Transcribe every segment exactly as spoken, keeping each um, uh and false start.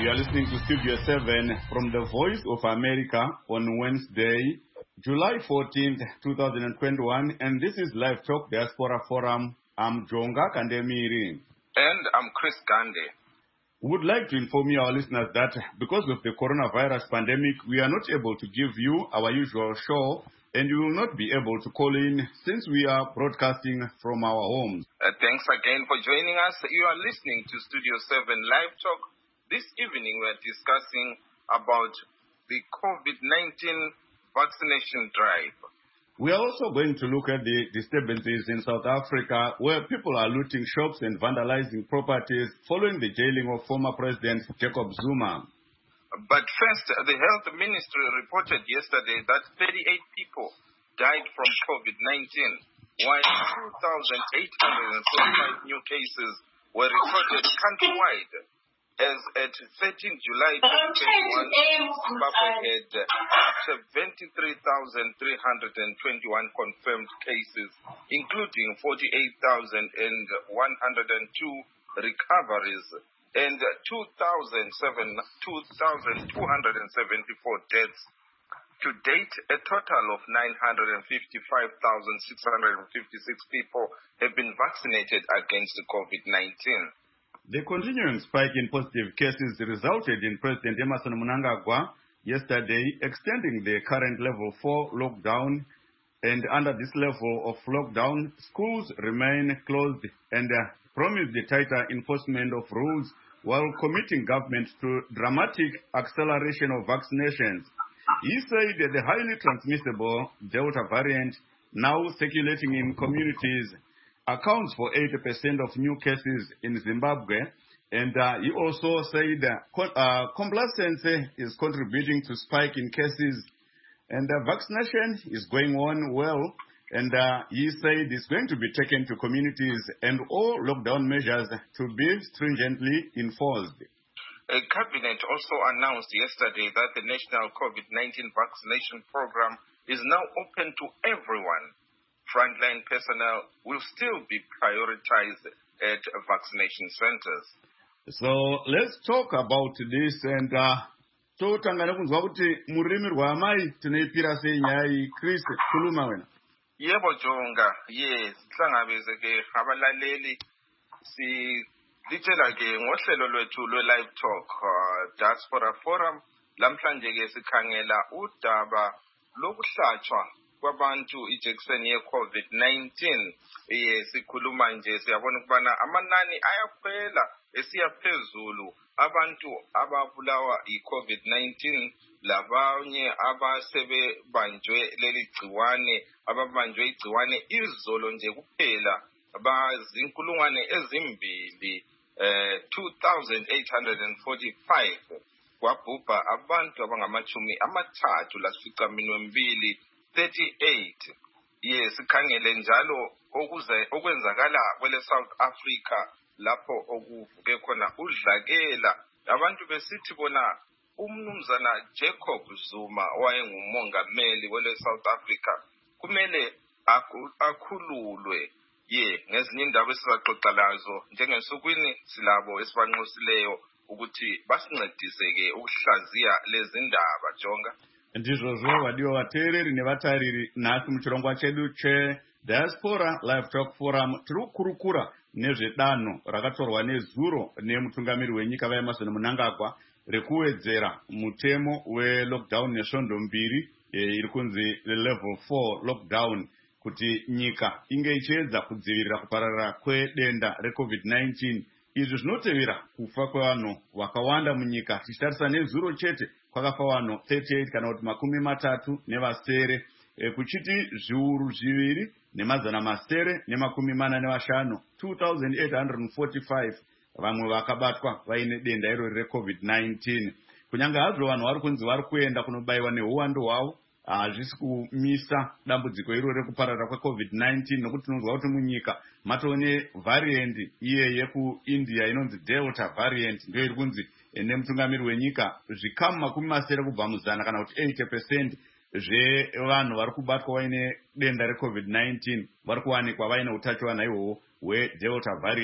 You are listening to Studio seven from the Voice of America on Wednesday, July fourteenth, twenty twenty-one, and this is Live Talk Diaspora Forum. I'm Jonga Kandemiri. And I'm Chris Gande. We would like to inform you, our listeners, that because of the coronavirus pandemic, we are not able to give you our usual show, and you will not be able to call in since we are broadcasting from our homes. Uh, thanks again for joining us. You are listening to Studio seven Live Talk. This evening we are discussing about the COVID nineteen vaccination drive. We are also going to look at the disturbances in South Africa, where people are looting shops and vandalizing properties following the jailing of former President Jacob Zuma. But first, the Health Ministry reported yesterday that thirty-eight people died from COVID nineteen, while two thousand eight hundred forty-five new cases were recorded countrywide. As at thirteenth July twenty twenty-one, Zimbabwe had seventy-three thousand three hundred twenty-one confirmed cases, including forty-eight thousand one hundred two recoveries and two thousand two hundred seventy-four deaths. To date, a total of nine hundred fifty-five thousand six hundred fifty-six people have been vaccinated against COVID nineteen. The continuing spike in positive cases resulted in President Emmerson Mnangagwa yesterday extending the current level four lockdown, and under this level of lockdown, schools remain closed and uh, promised the tighter enforcement of rules while committing government to dramatic acceleration of vaccinations. He said that the highly transmissible Delta variant now circulating in communities accounts for eighty percent of new cases in Zimbabwe, and uh, he also said that uh, complacency is contributing to spike in cases, and uh, vaccination is going on well, and uh, he said it's going to be taken to communities and all lockdown measures to be stringently enforced. A cabinet also announced yesterday that the national COVID nineteen vaccination program is now open to everyone. Frontline personnel will still be prioritized at vaccination centers. So let's talk about this, and uh, totangana kunzwa kuti murimi rwamai tinoipira sei nyaya iyi. Chris, khuluma wena. Yebo Jonga, yes, sihlangabeze ke abalaleli si litshela ke ngohlelo lwethu lwe Live Talk uh, Diaspora Forum. Lamhlanje ke sikhangela udaba lokuhlatshwa kwabantu ijekiseni ye COVID nineteen. Yes, sikhuluma nje siyabona ukubana amanani ayakhwela esiya phezulu abantu ababulawa i-COVID nineteen, labanye abasebebanjwe leli gciwane, ababanjwe igciwane izolo nje kuphela bazinkulungwane ezimbili eh two thousand eight hundred forty-five, kwabhubha abantu abangamachumi amathathu lasifica minwe mbili thirty-eight. Yes, sikhangele njalo okuze okwenzakala kwele South Africa lapho okuvuke khona udlakela abantu besithi bona umnumzana Jacob Zuma wayengumongameli wele South Africa kumele akhululwe. Ye, ngezinye indaba esizaxoxa lazo njengensukwini silabo esibanxusileyo ukuthi basincedise ke ukuhlaziya lezi ndaba Jonga. Ndizvozvo vadiwa vateereri nevatariri, nhasi muchirongwa chedu cheDiaspora Live Talk Forum tiri kukurukura nezvedanho rakatorwa nezuro nemutungamiri wenyika vaEmmerson Mnangagwa rekuwedzera mutemo welockdown nesvondo mbiri iri kunzi level four lockdown kuti nyika inge ichiedza kudzivirira kupararira kwedenda reCovid nineteen. Izvi zvinotevera kufa kwevanhu vakawanda munyika. Tichitarisa nezuro chete kwakafa vanhu thirty-eight kana kuti makumi matatu nevasere, e, kuchiti zviuru zviviri nemazana masere nemakumi mana nevashanu two thousand eight hundred forty-five vamwe vakabatwa vaine denda irori reCovid nineteen. Kunyange hazvo vanhu vari kunzi vari kuenda kunobayiwa neuwandu hwavo, hazvisi kumisa dambudziko irori rekupararira kweCovid nineteen, nokuti tinonzwa kuti munyika matone variant iye yekuIndia inonzi Delta variant ndiyo iri kunzi nemutungamiri wenyika zvikamu makumi masere kubva muzana kana kuti eighty percent zvevanhu vari kubatwa vaine denda reCovid nineteen vari kuwanikwa vaine utachiwana ihwohwo hweDelta variant.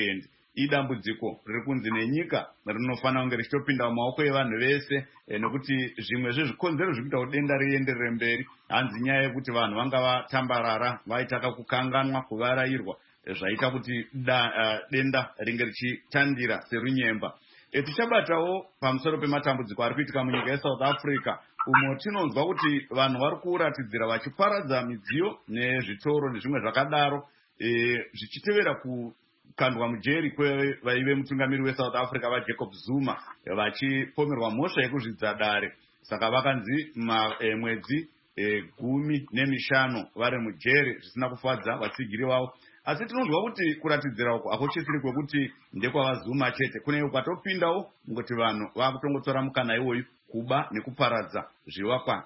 idambudziko riri kunzi nenyika rinofanira kunge richitopinda mumaoko evanhu vese, nekuti zvimwe zvezvikonzero zviri kuita kuti denda rienderere mberi hanzi nyaya yekuti vanhu vanga vatambarara, vaitaka kukanganwa, kuvarayirwa, zvaita kuti denda ringe richitandira serunyemba. Tichabatawo pamusoro pematambudziko ari kuitika munyika yeSouth Africa, umo tinonzwa kuti vanhu vari kuratidzira vachiparadza midziyo nezvitoro nezvimwe zvakadaro, zvichitevera kukandwa mujeri kwevaive mutungamiri weSouth Africa vaJacob Zuma, vachipomerwa mhosva yekuzvidza dare. Saka vakanzi mwedzi gumi nemishanu vari mujeri, zvisina kufadza vatsigiri vavo. Asi tinonzwa kuti kuratidzira uko hakuchisiri kwekuti ndekwavazuma chete, kune ukatopindawo ngoti vanhu vakutongotora mukana iwoyu kuba nekuparadza zvivakwa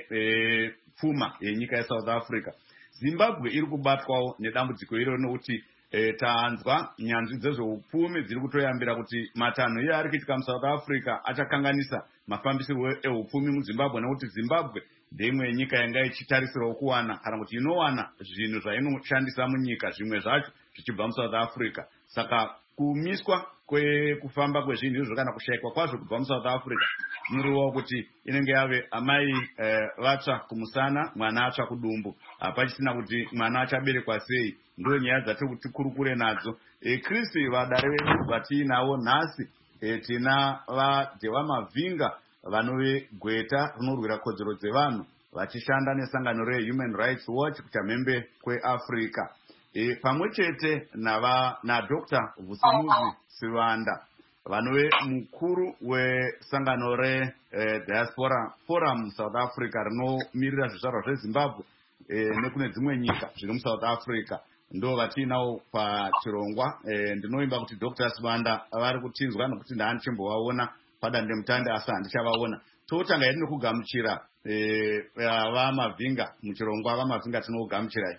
nepfuma yenyika yeSouth Africa. Zimbabwe iri kubatwawo nedambudziko iro nokuti e, taanzwa nyanzvi dzezveupfumi dziri kutoyambira kuti matanho iye ari kuitika muSouth Africa achakanganisa mafambisirwo eupfumi muZimbabwe, nekuti Zimbabwe ndeimwe nyika yanga ichitarisirwa kuwana kana kuti inowana zvinhu zvainoshandisa munyika, zvimwe zvacho zvichibva muSouth Africa. Saka kumiswa kwekufamba kwezvinhu izvo kana kushayikwa kwazvo kubva muSouth Africa zvinoreva kuti inenge yave amai eh, vatsva kumusana, mwana atsva kudumbu, hapachisina kuti mwana achaberekwa sei. Ndo nyaya dzatiri kuti kurukure nadzo. E, Chris, vadare vedu vatiinavo nhasi, e, tina vadhewa Mavhinga vanove gweta rinorwira kodzero dzevanhu vachishanda nesangano reHuman Rights Watch kuchamhembe kweAfrica, e, pamwe chete naDr Vusimuzi Sivanda vanove mukuru wesangano reDiaspora Forum South Africa rinomirira zvizvarwa zveZimbabwe e, nekune dzimwe nyika zviri muSouth Africa. Ndo vatiinawo pachirongwa. E, ndinoimba kuti Dr Sivanda vari kutinzwa nekuti ndaandichimbovaona padande mutande asi handichavaona. Totanga yedu nekugamuchira vaMavhinga muchirongwa. vaMavhinga tinokugamuchirai.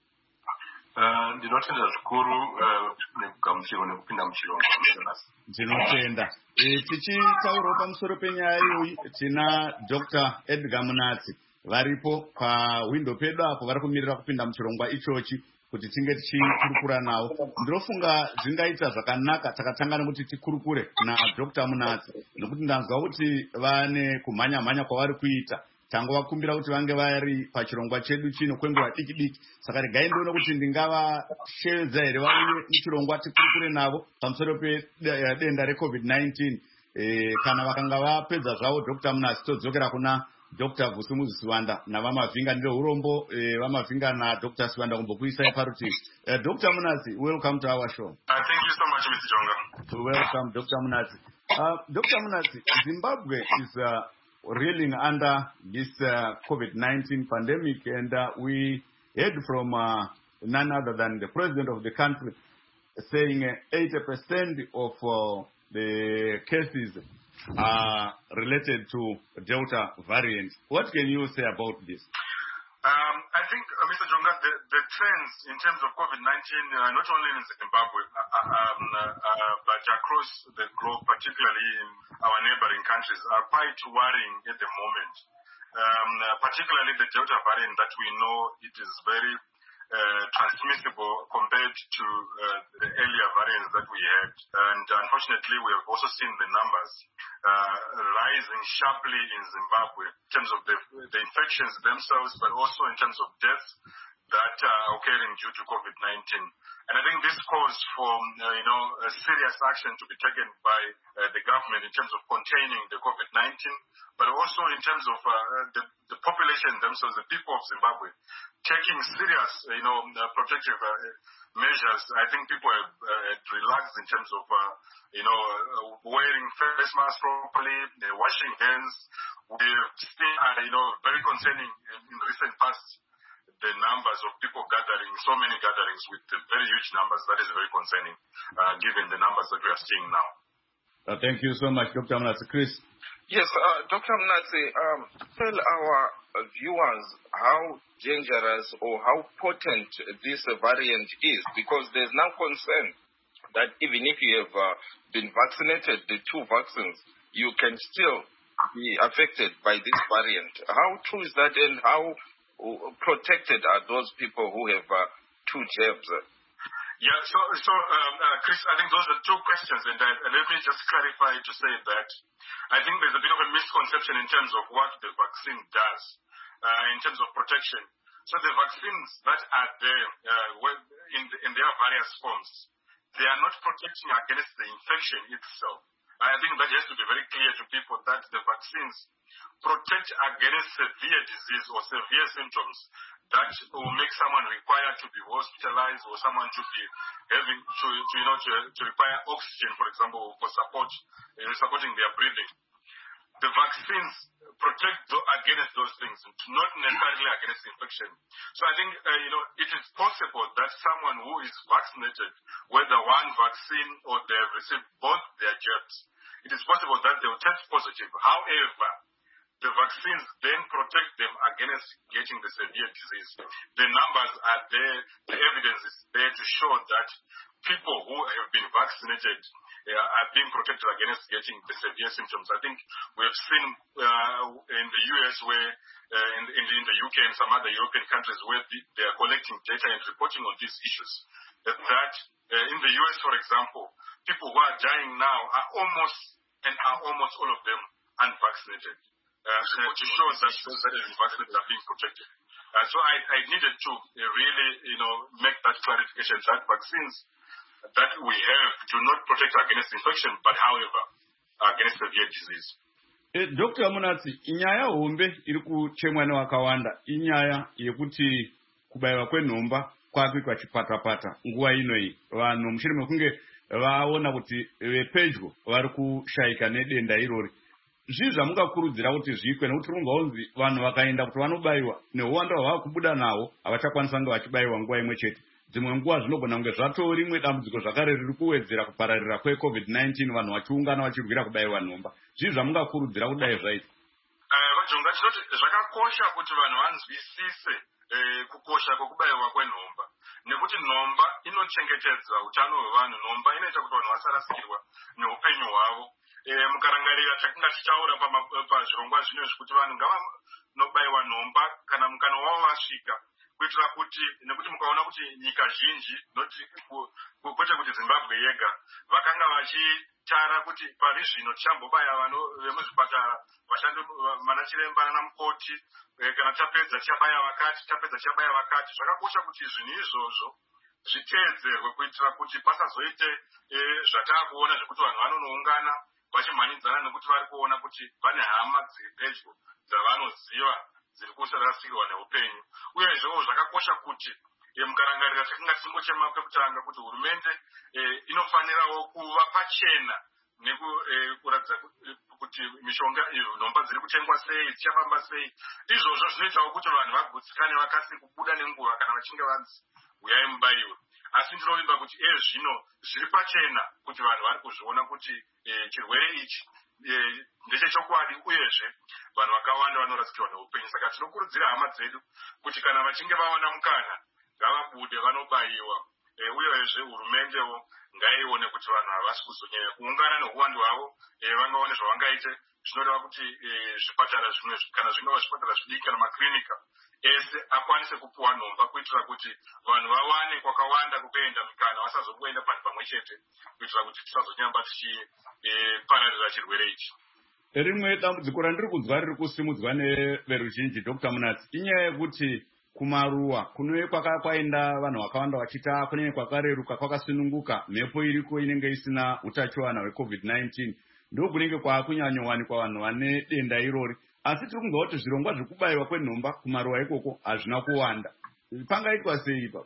Ndinotenda zvikuru nekugamuchirwa nekupinda muchirongwa. Ndinotenda. Tichitaurawo pamusoro penyaya iyoyi tina Dr Edgar Munatsi varipo pahwindo pedu apo vari kumirira kupinda muchirongwa ichochi kuti tinge tichikurukura navo. Ndinofunga zvingaita zvakanaka takatanga nekuti tikurukure naDr Munatsi, nekuti ndanzwa kuti vane kumhanya-mhanya kwavari kuita. Tangovakumbira kuti vange vari pachirongwa chedu chino kwenguva diki diki. Saka regai ndione kuti ndingavashevedza here vauye muchirongwa tikurukure navo pamusoro pedenda reCovid nineteen. E, kana vakanga vapedza zvavo Dr Munatsi todzokera kuna Dr Vusimuzi Sivanda navaMavhinga. Ndiro urombo e, vaMavhinga naDr Sivanda kumbokuisai parutivi. Uh, Dr Munatsi, welcome to our show. Uh, thank you so much, Mister Jonga. Welcome, Dr Munatsi. Uh, Dr Munatsi, Zimbabwe is uh, reeling under this uh, COVID nineteen pandemic, and uh, we heard from uh, none other than the president of the country saying uh, eighty percent of uh, the cases are related to Delta variant. What can you say about this? Um, I think, uh, Mister Jonga, the, the trends in terms of COVID nineteen, uh, not only in Zimbabwe, uh, um, uh, but across the globe, particularly in our neighboring countries, are quite worrying at the moment. Um, uh, particularly the Delta variant that we know it is very uh, transmissible compared to uh, the earlier variants that we had. And unfortunately, we have also seen the numbers uh, rising sharply in Zimbabwe in terms of the, the infections themselves, but also in terms of deaths that are occurring due to COVID nineteen. And I think this calls for, uh, you know, a serious action to be taken by uh, the government in terms of containing the COVID nineteen, but also in terms of uh, the, the population themselves, the people of Zimbabwe, taking serious, you know, uh, protective uh, measures. I think people have uh, relaxed in terms of, uh, you know, uh, wearing face masks properly, uh, washing hands. We've seen, uh, you know, very concerning in, in recent past, the numbers of people gathering, so many gatherings with very huge numbers. That is very concerning, uh, given the numbers that we are seeing now. Uh, thank you so much, Doctor Munatsi. Chris? Yes, uh, Doctor Munatsi, um, tell our viewers how dangerous or how potent this variant is, because there's now concern that even if you have uh, been vaccinated, the two vaccines, you can still be affected by this variant. How true is that, and how protected are those people who have uh, two jabs? Yeah, so, so um, uh, Chris, I think those are two questions, and uh, let me just clarify to say that I think there's a bit of a misconception in terms of what the vaccine does uh, in terms of protection. So the vaccines that are there uh, in, the, in their various forms, they are not protecting against the infection itself. I think that has to be very clear to people that the vaccines protect against severe disease or severe symptoms that will make someone require to be hospitalized or someone to be having to, to you know to, to require oxygen, for example, for support uh, supporting their breathing. The vaccines protect th- against those things, not necessarily against infection. So I think uh, you know it is possible that someone who is vaccinated, whether one vaccine or they have received both their jabs, it is possible that they will test positive. However, the vaccines then protect them against getting the severe disease. The numbers are there, the evidence is there to show that people who have been vaccinated uh, are being protected against getting the severe symptoms. I think we have seen uh, in the U S where, uh, in, in, in the U K and some other European countries where the, they are collecting data and reporting on these issues, that, that uh, in the U S, for example, people who are dying now are almost, and are almost all of them unvaccinated. Uh, to show that those that are vaccinated are being protected. Uh, so I, I needed to uh, really, you know, make that clarification that vaccines that we have do not protect against infection, but however, against severe disease. Eh, Doctor Munatsi, inyaya hombe iri kuchemwa nevakawanda inyaya yekuti kubaiwa kwenhomba kwakuitwa chipatapata nguva ino iyi. Vanhu mushure mekunge vaona kuti vepedyo vari kushaika nedenda irori. Zvizvi zvamungakurudzira kuti zviitwe nekuti rungaunzi vanhu vakaenda kuti vanobayiwa neuwanda hwavakubuda nawo havachakwanisa kunge vachibayiwa nguva imwe chete. Dzimwe nguva zvinogona kunge zvatori rimwe dambudziko zvakare riri kuwedzera kupararira kwecovid nineteen vanhu vachiungana vachirwira kubayiwa nhomba. Zvizvi zvamungakurudzira kudai zvaita. Vajonga tinoti zvakakosha kuti vanhu vanzwisise kukosha kwekubayiwa kwenhomba nekuti nhomba inochengetedza utano hwevanhu. Nhomba inoita kuti vanhu vasarasikirwa neupenyu hwavo. Mukarangarira chatinga tichaura pazvirongwa zvino zvekuti vanhu ngavanobayiwa nhomba kana mukana wavo vasvika, kuitira kuti nekuti mukaona kuti nyika zhinji noti kwete kuti Zimbabwe yega vakanga vachitara kuti pari zvino tichambobaya vanhu vemuzvipatara vashandi manachiremba nanamukoti kana tapedza tichabaya vakati tapedza tichabaya vakati. Zvakakosha kuti zvinhu izvozvo zviteedzerwe kuitira kuti pasazoite zvatakuona zvekuti vanhu vanonoungana vachimhanyidzana nekuti vari kuona kuti vane hama dziri pedyo dzavanoziva dziri kusarasikirwa neupenyu. Uyezvewo zvakakosha kuti mukarangarira takinga tingochema kwekutanga kuti hurumende inofanirawo kuva pachena nekuratidza kuti mishonga nhomba dziri kutengwa sei, dzichafamba sei. Izvozvo zvinoitawo kuti vanhu vagutsikane vakasire kubuda nenguva kana vachinge vanzi uyai mubayiwe. Asi ndinovimba kuti ezvino zviri pachena kuti vanhu vari kuzviona kuti chirwere ichi ndechechokwadi uyezve vanhu vakawanda vanorasikirwa neupenyu. Saka tinokurudzira hama dzedu kuti kana vachinge vaona mukana ngavabude vanobayiwa. Uyezve hurumendewo ngaione kuti vanhu havasi kuzonyanya kuungana neuwandu hwavo, vangaone zvavangaite. Zvinoreva kuti zvipatara zvimwe kana zvingava zvipatara zvidiki kana makirinika ese akwanise kupuwa nhomba kuitira kuti vanhu vawane kwakawanda kukuenda mikana vasazongoenda panhu pamwe chete kuitira kuti tisazonyamba tichipararira chirwere ichi. Rimwe dambudziko randiri kunzwa riri kusimudzwa neveruzhinji Doctor Munatsi inyaya yekuti kumaruwa kunove kwaenda vanhu vakawanda vachita kunenge kwakareruka kwakasununguka, mhepo iriko inenge isina utachiwana hwecovid nineteen, ndokunenge kwakunyanyowanikwa vanhu vane denda irori. Asi tiri kunzwa kuti zvirongwa zvekubayiwa kwenhomba kumaruwa ikoko hazvina kuwanda. Pangaitwa sei ipapo?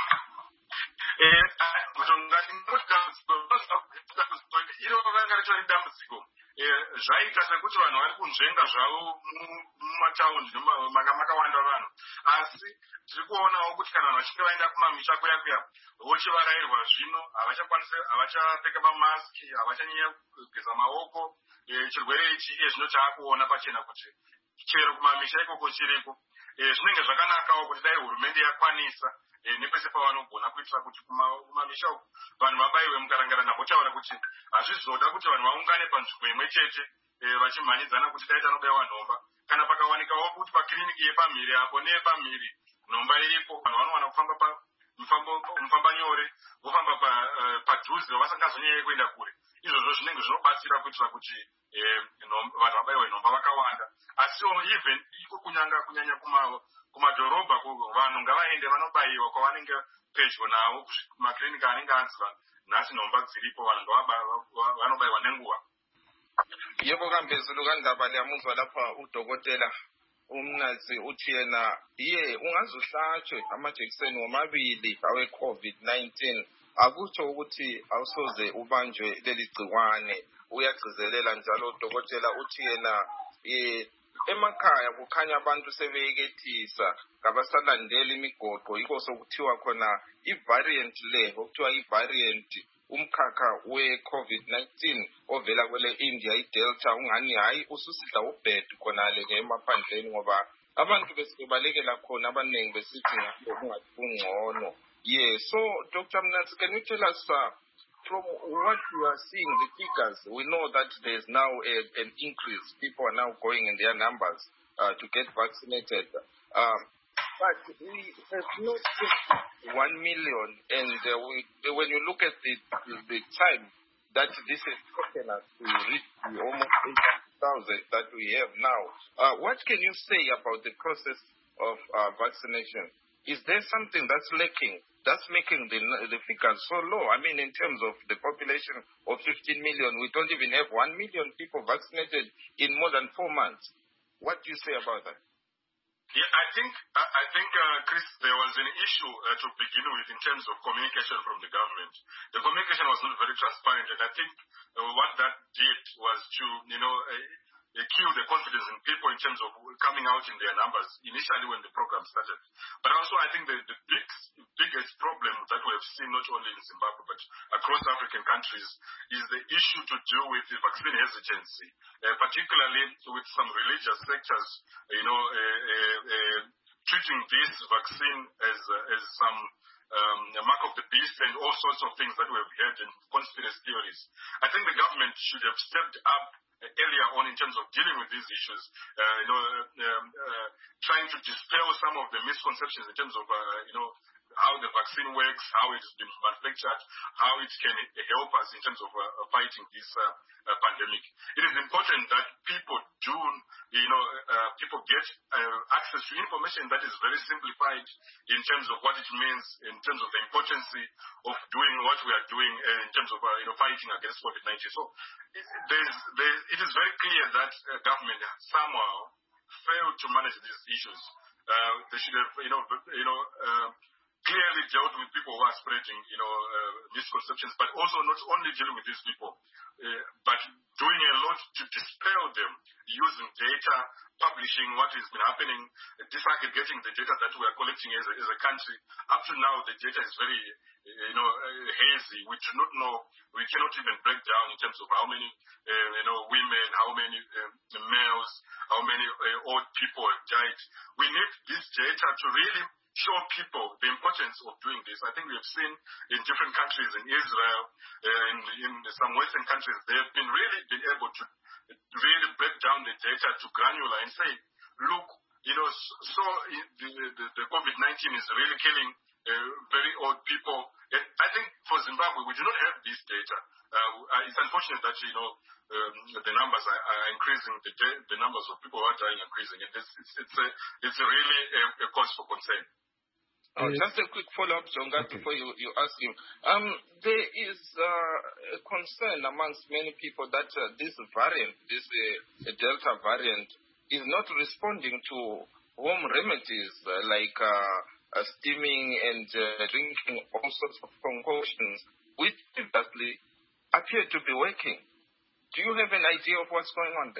Zvaita sekuti vanhu vari kunzvenga zvavo mumataundi makawanda vanhu, asi tiri kuonawo kuti kana vanhu vachinge vaenda kumamisha kuya kuya vochivarayirwa zvino havachakwanisi havachapfeka mamaski, havachanyanya kugeza maoko. Chirwere ichi iye zvino taakuona pachena kuti chero kumamisha ikoko chiriko. Zvinenge zvakanakawo kuti dai hurumende yakwanisa nepese pavanogona kuitira kuti kumamisha uku vanhu vabayiwe. Mukarangara navotaura kuti hazvizoda kuti vanhu vaungane panzvimbo imwe chete vachimhanyidzana kuti dai tanobayiwa nhomba. Kana pakawanikawo kuti pakiriniki yepamhiri apo neyepamhiri nhomba iripo, vanhu vanowana kufamba mufamba nyore vofamba padhuze vasingazonyanye kuenda kure. Izvozvo zvinenge zvinobatsira kuitira kuti vanhu vabayiwe nhomba vakawanda. Asiwo even iko kunyanga kunyanya kumadhorobha vanhu ngavaende vanobayiwa kwavanenge pedyo navo kumaklinika anenge anzi nhasi nhomba dziripo vanhu vanobayiwa nenguva. Yebo Kambezulu kaNdaba liyamuzwa lapha udokotela umnazi uthi yena iye ungazuhlatshwe amajekiseni womabili awe COVID nineteen akutsho ukuthi awusoze ubanjwe leli gciwane. Uyagcizelela njalo udokotela uthi yena eh emakhaya kukhanya abantu sebeyekethisa ngabasalandela imigoqo yiko sokuthiwa khona i-variant le okuthiwa i-variant umkhakha we-COVID nineteen ovela kwele India i-Delta ungani hayi ususidla ubhedu khonale ke emaphandleni ngoba abantu besibalekela khona abaningi besithi ngathi kungcono. Yeah, so Doctor Mnatsi, can you tell us uh, from what you are seeing, the figures, we know that there's now a, an increase. People are now going in their numbers uh, to get vaccinated. Um, but we have not hit one million. And uh, we, when you look at the, the time that this has taken us to reach the almost eight thousand that we have now, uh, what can you say about the process of uh, vaccination? Is there something that's lacking, that's making the the figures so low? I mean, in terms of the population of fifteen million, we don't even have one million people vaccinated in more than four months. What do you say about that? Yeah, I think, I, I think, uh, Chris, there was an issue uh, to begin with in terms of communication from the government. The communication was not very transparent, and I think uh, what that did was to, you know, uh, kill the confidence in people in terms of coming out in their numbers initially when the program started. But also I think the, the big, biggest problem that we have seen not only in Zimbabwe but across African countries is the issue to do with the vaccine hesitancy, uh, particularly with some religious sectors, you know, uh, uh, uh, treating this vaccine as, uh, as some Um, a mark of the beast and all sorts of things that we have heard in conspiracy theories. I think the government should have stepped up uh, earlier on in terms of dealing with these issues, uh, you know, uh, um, uh, trying to dispel some of the misconceptions in terms of, uh, you know, how the vaccine works, how it has been manufactured, how it can help us in terms of uh, fighting this uh, uh, pandemic. It is important that people do, you know, uh, people get uh, access to information that is very simplified in terms of what it means, in terms of the importance of doing what we are doing uh, in terms of, uh, you know, fighting against COVID nineteen. So there's, there, it is very clear that uh, government somehow failed to manage these issues. Uh, they should have, you know, you know, uh, clearly dealt with people who are spreading, you know, uh, misconceptions, but also not only dealing with these people, uh, but doing a lot to dispel them using data, publishing what has been happening, disaggregating the data that we are collecting as a, as a country. Up to now, the data is very, you know, uh, hazy. We do not know, we cannot even break down in terms of how many, uh, you know, women, how many uh, males, how many uh, old people have died. We need this data to really show people the importance of doing this. I think we have seen in different countries, in Israel, uh, in, in some Western countries, they have been really been able to really break down the data to granular and say, look, you know, so the, the, the COVID nineteen is really killing uh, very old people. And I think for Zimbabwe, we do not have this data. Uh, it's unfortunate that, you know, um, the numbers are, are increasing, the, the numbers of people who are dying are increasing. And it's, it's, it's, a, it's a really a, a cause for concern. Uh, just a quick follow-up, Jonga, okay. Before you, you ask him. Um, there is uh, a concern amongst many people that uh, this variant, this uh, Delta variant, is not responding to home remedies uh, like uh, uh, steaming and uh, drinking all sorts of concoctions, which previously appear to be working. Do you have an idea of what's going on there?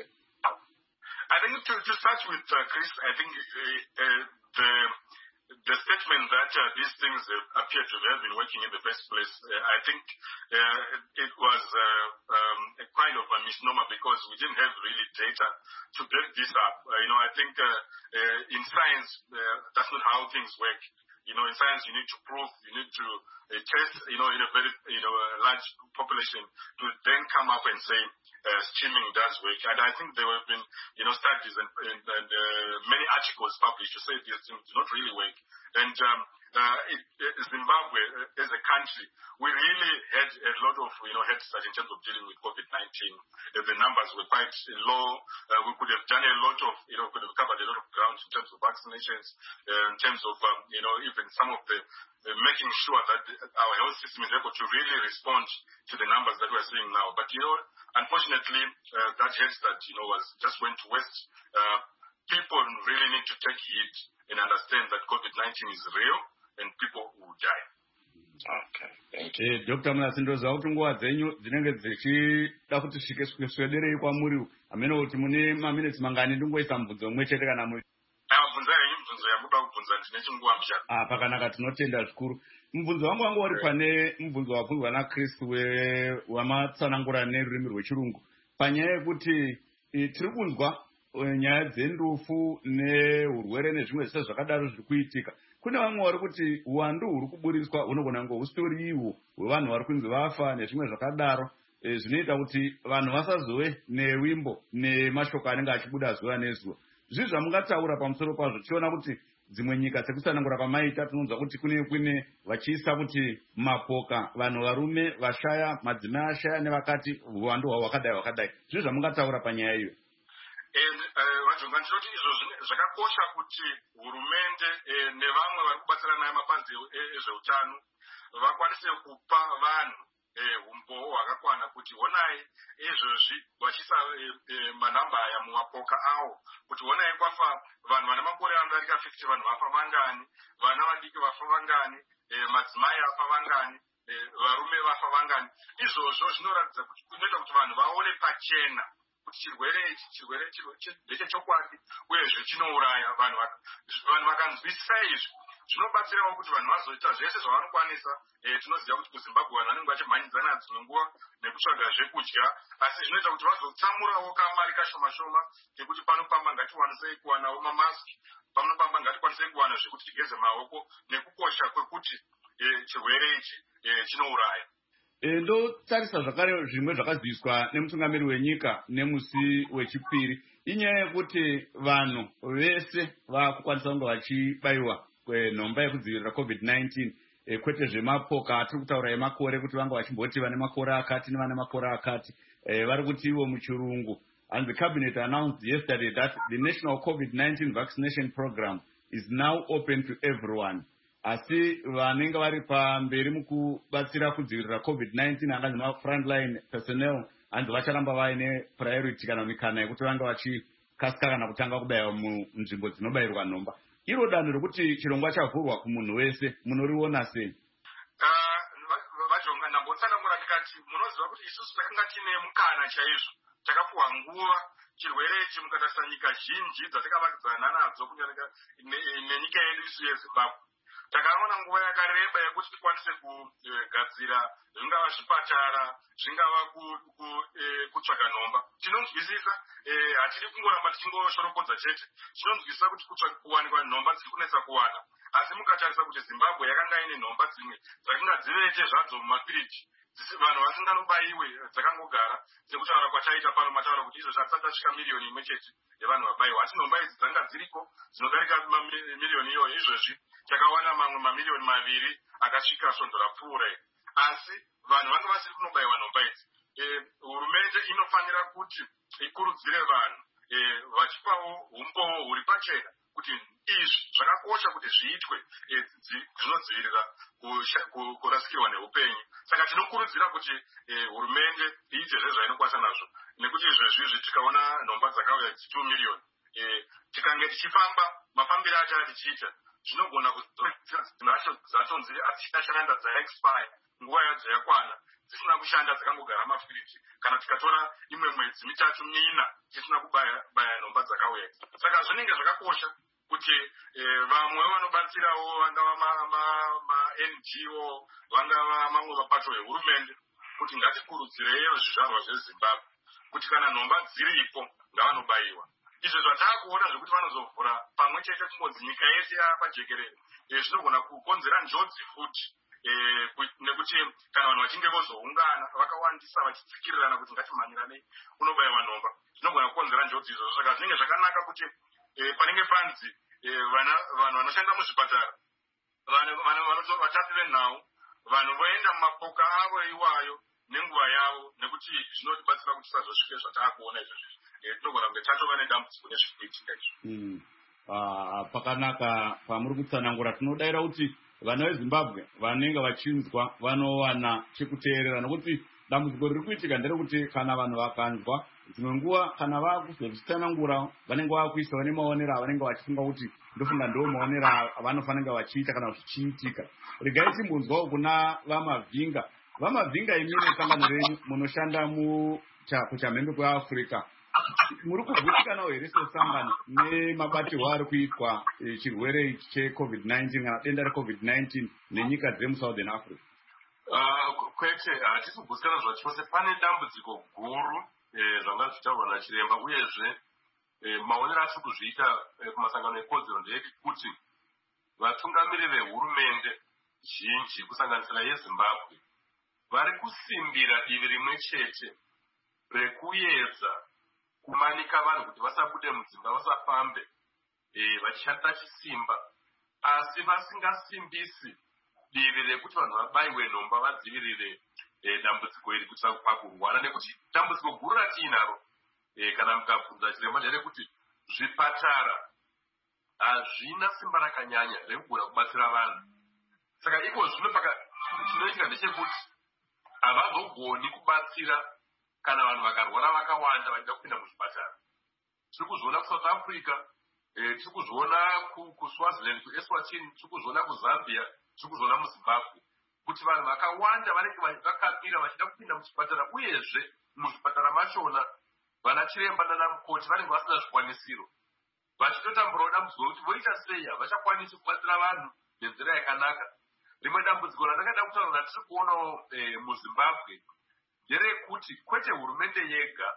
I think to, to start with, uh, Chris, I think uh, uh, the... The statement that uh, these things uh, appear to have been working in the first place, uh, I think uh, it was uh, um, a kind of a misnomer because we didn't have really data to back this up. Uh, you know, I think uh, uh, in science, uh, that's not how things work. You know, in science, you need to prove, you need to uh, test, you know, in a very, you know, a large population to then come up and say uh, streaming does work. And I think there have been, you know, studies and, and, and uh, many articles published to say these things do not really work. And um, uh, it, uh, Zimbabwe uh, as a country, we really had a lot of, you know, head start in terms of dealing with COVID nineteen. Uh, the numbers were quite low. Uh, we could have done a lot of, you know, could have covered a lot of ground in terms of vaccinations, uh, in terms of, um, you know, even some of the uh, making sure that our health system is able to really respond to the numbers that we're seeing now. But, you know, unfortunately, uh, that head start, you know, was just went to waste. Uh, people really need to take heed and understand that COVID nineteen is real and people will die. Okay, thank you. Eh, Doctor Mlasindoza, kuti nguva dzenyu dzinenge dzichida kuti svikeswederei kwamuri amene kuti mune maminitsi mangani ndingoisa mubvunzo umwe chete kana muri? Mubvunzo yenyu mubvunzo yamuda kubvunza ndine chinguva mshana. Ah, pakanaka, tinotenda zvikuru. Mubvunzo wangu wanga uri pane mubvunzo wabvunzwa naChris wamatsanangura nerurimi rwechirungu panyaya yekuti tiri kunzwa nyaya dzendufu neurwere nezvimwe zvese zvakadaro zviri kuitika. Kune vamwe vari kuti uwandu huri kuburiswa hunogona kunge hustori ihwo hwevanhu vari kunzi vafa nezvimwe zvakadaro, zvinoita kuti vanhu vasazove newimbo nemashoko anenge achibuda zuva nezuva. Zvizvi zvamungataura pamusoro pazvo, tichiona kuti dzimwe nyika sekutsanangura kwamaita tinonzwa kuti kune kune vachiisa kuti mapoka vanhu varume vashaya, madzimai ashaya nevakati uwandu hwavo hwakadai hwakadai. Zvizvi zvamungataura panyaya iyo. Vajonga ndinoti izvo zvakakosha kuti hurumende nevamwe vari kubatsira nayo mapazi ezveutano vakwanise kupa vanhu umboo hwakakwana kuti honai izvozvi vachiisa manhamba aya mumapoka avo kuti honai kwafa vanhu vane makore anodarika fifty, vanhu vafa vangani, vana vadiki vafa vangani, madzimai afa vangani, varume vafa vangani. Izvozvo zvinoratidza kuti kunoita kuti vanhu vaone pachena kuti chirwere ichi chirwere ndechechokwadi uyezve chinouraya. Vanhu vakanzwisisa izvi zvinobatsirawo kuti vanhu vazoita zvese zvavanokwanisa. Tinoziva kuti kuZimbabwe vanhu vanenge vachimhanyidzana dzimwe nguva nekutsvaga zvekudya, asi zvinoita kuti vazotsamurawo kamari kashoma shoma kekuti panopamba ngatiwanisei kuwanawo mamaski, panopamba ngatikwanisei kuwana zvekuti tigeze maoko, nekukosha kwekuti chirwere ichi chinouraya. Ndotarisa zvakare zvimwe zvakaziviswa nemutungamiri wenyika nemusi wechipiri inyaya yekuti vanhu vese vakukwanisa kunge vachibayiwa kwenhomba yekudzivirira COVID nineteen, kwete zvemapoka atiri kutaura emakore kuti vanga vachimboti vane makore akati nevane makore akati. Vari kuti ivo muchirungu, and the cabinet announced yesterday that the national COVID nineteen vaccination program is now open to everyone. Asi vanenge vari pamberi mukubatsira kudzivirira COVID nineteen anganzi ma-frontline personnel hanzi vacharamba vaine priority kana mikana yekuti vange vachikasika kana kutanga kubayiwa munzvimbo dzinobayirwa nhomba. Iro danho rokuti chirongwa chavhurwa kumunhu wese munoriona sei? Vajonga ndambotsanangura ndikati munoziva kuti isusu takanga tine mukana chaizvo, takapuwa nguva chirwere ichi mukatarisa nyika zhinji dzatakavakidzana nadzo kunyange nenyika yedu isu yeZimbabwe. Takaona nguva yakareba yekuti tikwanise kugadzira zvingava zvipatara, zvingava kutsvaga nhomba. Tinonzwisisa, hatiri kungoramba tichingoshoropodza chete. Tinonzwisisa kuti kuwanikwa nhomba dziri kunetsa kuwana. Asi mukatarisa kuti Zimbabwe yakanga ine nhomba dzimwe dzakanga dzivete zvadzo mumafiriji, vanhu vasinganobayiwe dzakangogara, sekutaura kwataita pano mataura kuti izvo zvatisati tasvika miriyoni imwe chete yevanhu vabayiwa. Asi nhomba idzi dzanga dziriko dzinodarika miriyoni iyoyo. Izvozvi takawana mamwe mamiliyoni maviri akasvika svondo rapfuura. Asi vanhu vanga vasiri kunobayiwa nhomba idzi. Hurumende inofanira kuti ikurudzire vanhu vachipawo umboo huri pachena kuti izvi zvakakosha kuti zviitwe zvinodzivirira kurasikirwa neupenyu. Saka tinokurudzira kuti hurumende iite zvese zvainokwanisa nazvo, nekuti izvezvizvi tikaona nhomba dzakauya two miliyoni, tikange tichifamba mafambiro acho atichiita zvinogona kuzonacho dzatonzi atichashanda dzaexpire, nguva yadzo yakwana, dzisina kushanda dzakangogara mafiriji, kana tikatora imwe mwedzi mitatu mina tisina kubaya nhomba dzakauya. Saka zvinenge zvakakosha kuti vamwe vanobatsirawo vangava ma-N G O, vangava mamwe mapato ehurumende, kuti ngatikurudzireyo zvizvarwa zveZimbabwe kuti kana nhomba dziripo ngavanobayiwa. Izvo zvatakuona zvekuti vanozovhura pamwe chete kungodzi nyika yese yapajekerere, zvinogona kukonzera njodzi futi, nekuti kana vanhu vachinge vozoungana vakawandisa vachitsikirirana kuti ngatimhanyiranei kunobayiwa nhomba, zvinogona kukonzera njodzi izvozvo. Saka zvinenge zvakanaka kuti panenge panzi vanhu vanoshanda muzvipatara vanhu vatati venhau vanhu voenda mumapoka avo iwayo nenguva yavo nekuti zvinotibatsira kuti tisazosvike zvataakuona izvozvi tinogona kunge tatova nedambudziko nezvikuitika izvi. Pakanaka pamuri kutsanangura. Tinodayira kuti vana veZimbabwe vanenge vachinzwa vanowana chekuteerera, nokuti dambudziko riri kuitika nderekuti kana vanhu vakanzwa dzimwe nguva kana vakuzozvitsanangura vanenge vakuisa vane maonero avanenge vachifunga kuti ndofunga ndo maonero avanofanira vachiita kana zvichiitika. Regai timbunzwawo kuna vaMavhinga. VaMavhinga, imi nesangano renyu munoshanda kuchamhembe kweAfrica, muri kugutsikanawo here sesangano nemabatirwo ari kuitwa chirwere checovid nineteen kana denda recovid nineteen nenyika dzemusouthern Africa? Kwete, hatisi kugutsikana zvachose. Pane dambudziko guru zvanga zvichitaurwa nachiremba, uyezve maonero asi kuzviita kumasangano ekodzero ndeyekuti vatungamiri vehurumende zhinji kusanganisira yeZimbabwe vari kusimbira divi rimwe chete rekuedza kumanika vanhu kuti vasabude mudzimba, vasafambe vachishandisa chisimba, asi vasingasimbisi divi rekuti vanhu vabayiwe nhomba vadzivirire dambudziko iri kuitira pakurwara. Nekuti dambudziko guru ratiinaro kana mukabvunza chiremba nderekuti zvipatara hazvina simba rakanyanya rekugona kubatsira vanhu. Saka iko zvino chinoitika ndechekuti havazogoni kubatsira kana vanhu vakarwara vakawanda vachida kupinda muzvipatara. Tiri kuzviona kuSouth Africa, tiri kuzviona kuSwaziland, kuEswatini, tiri kuzviona kuZambia, tiri kuzviona muZimbabwe, kuti vanhu vakawanda vanenge vakamira vachida kupinda muchipatara, uyezve muzvipatara machona vana chiremba nana mukoti vanenge vasina zvikwanisiro, vachitotamburawo dambudziko kuti voita sei havachakwanisi kubatsira vanhu nenzira yakanaka. Rimwe dambudziko randakada kutaura ratiri kuonawo muZimbabwe nderekuti kwete hurumende yega,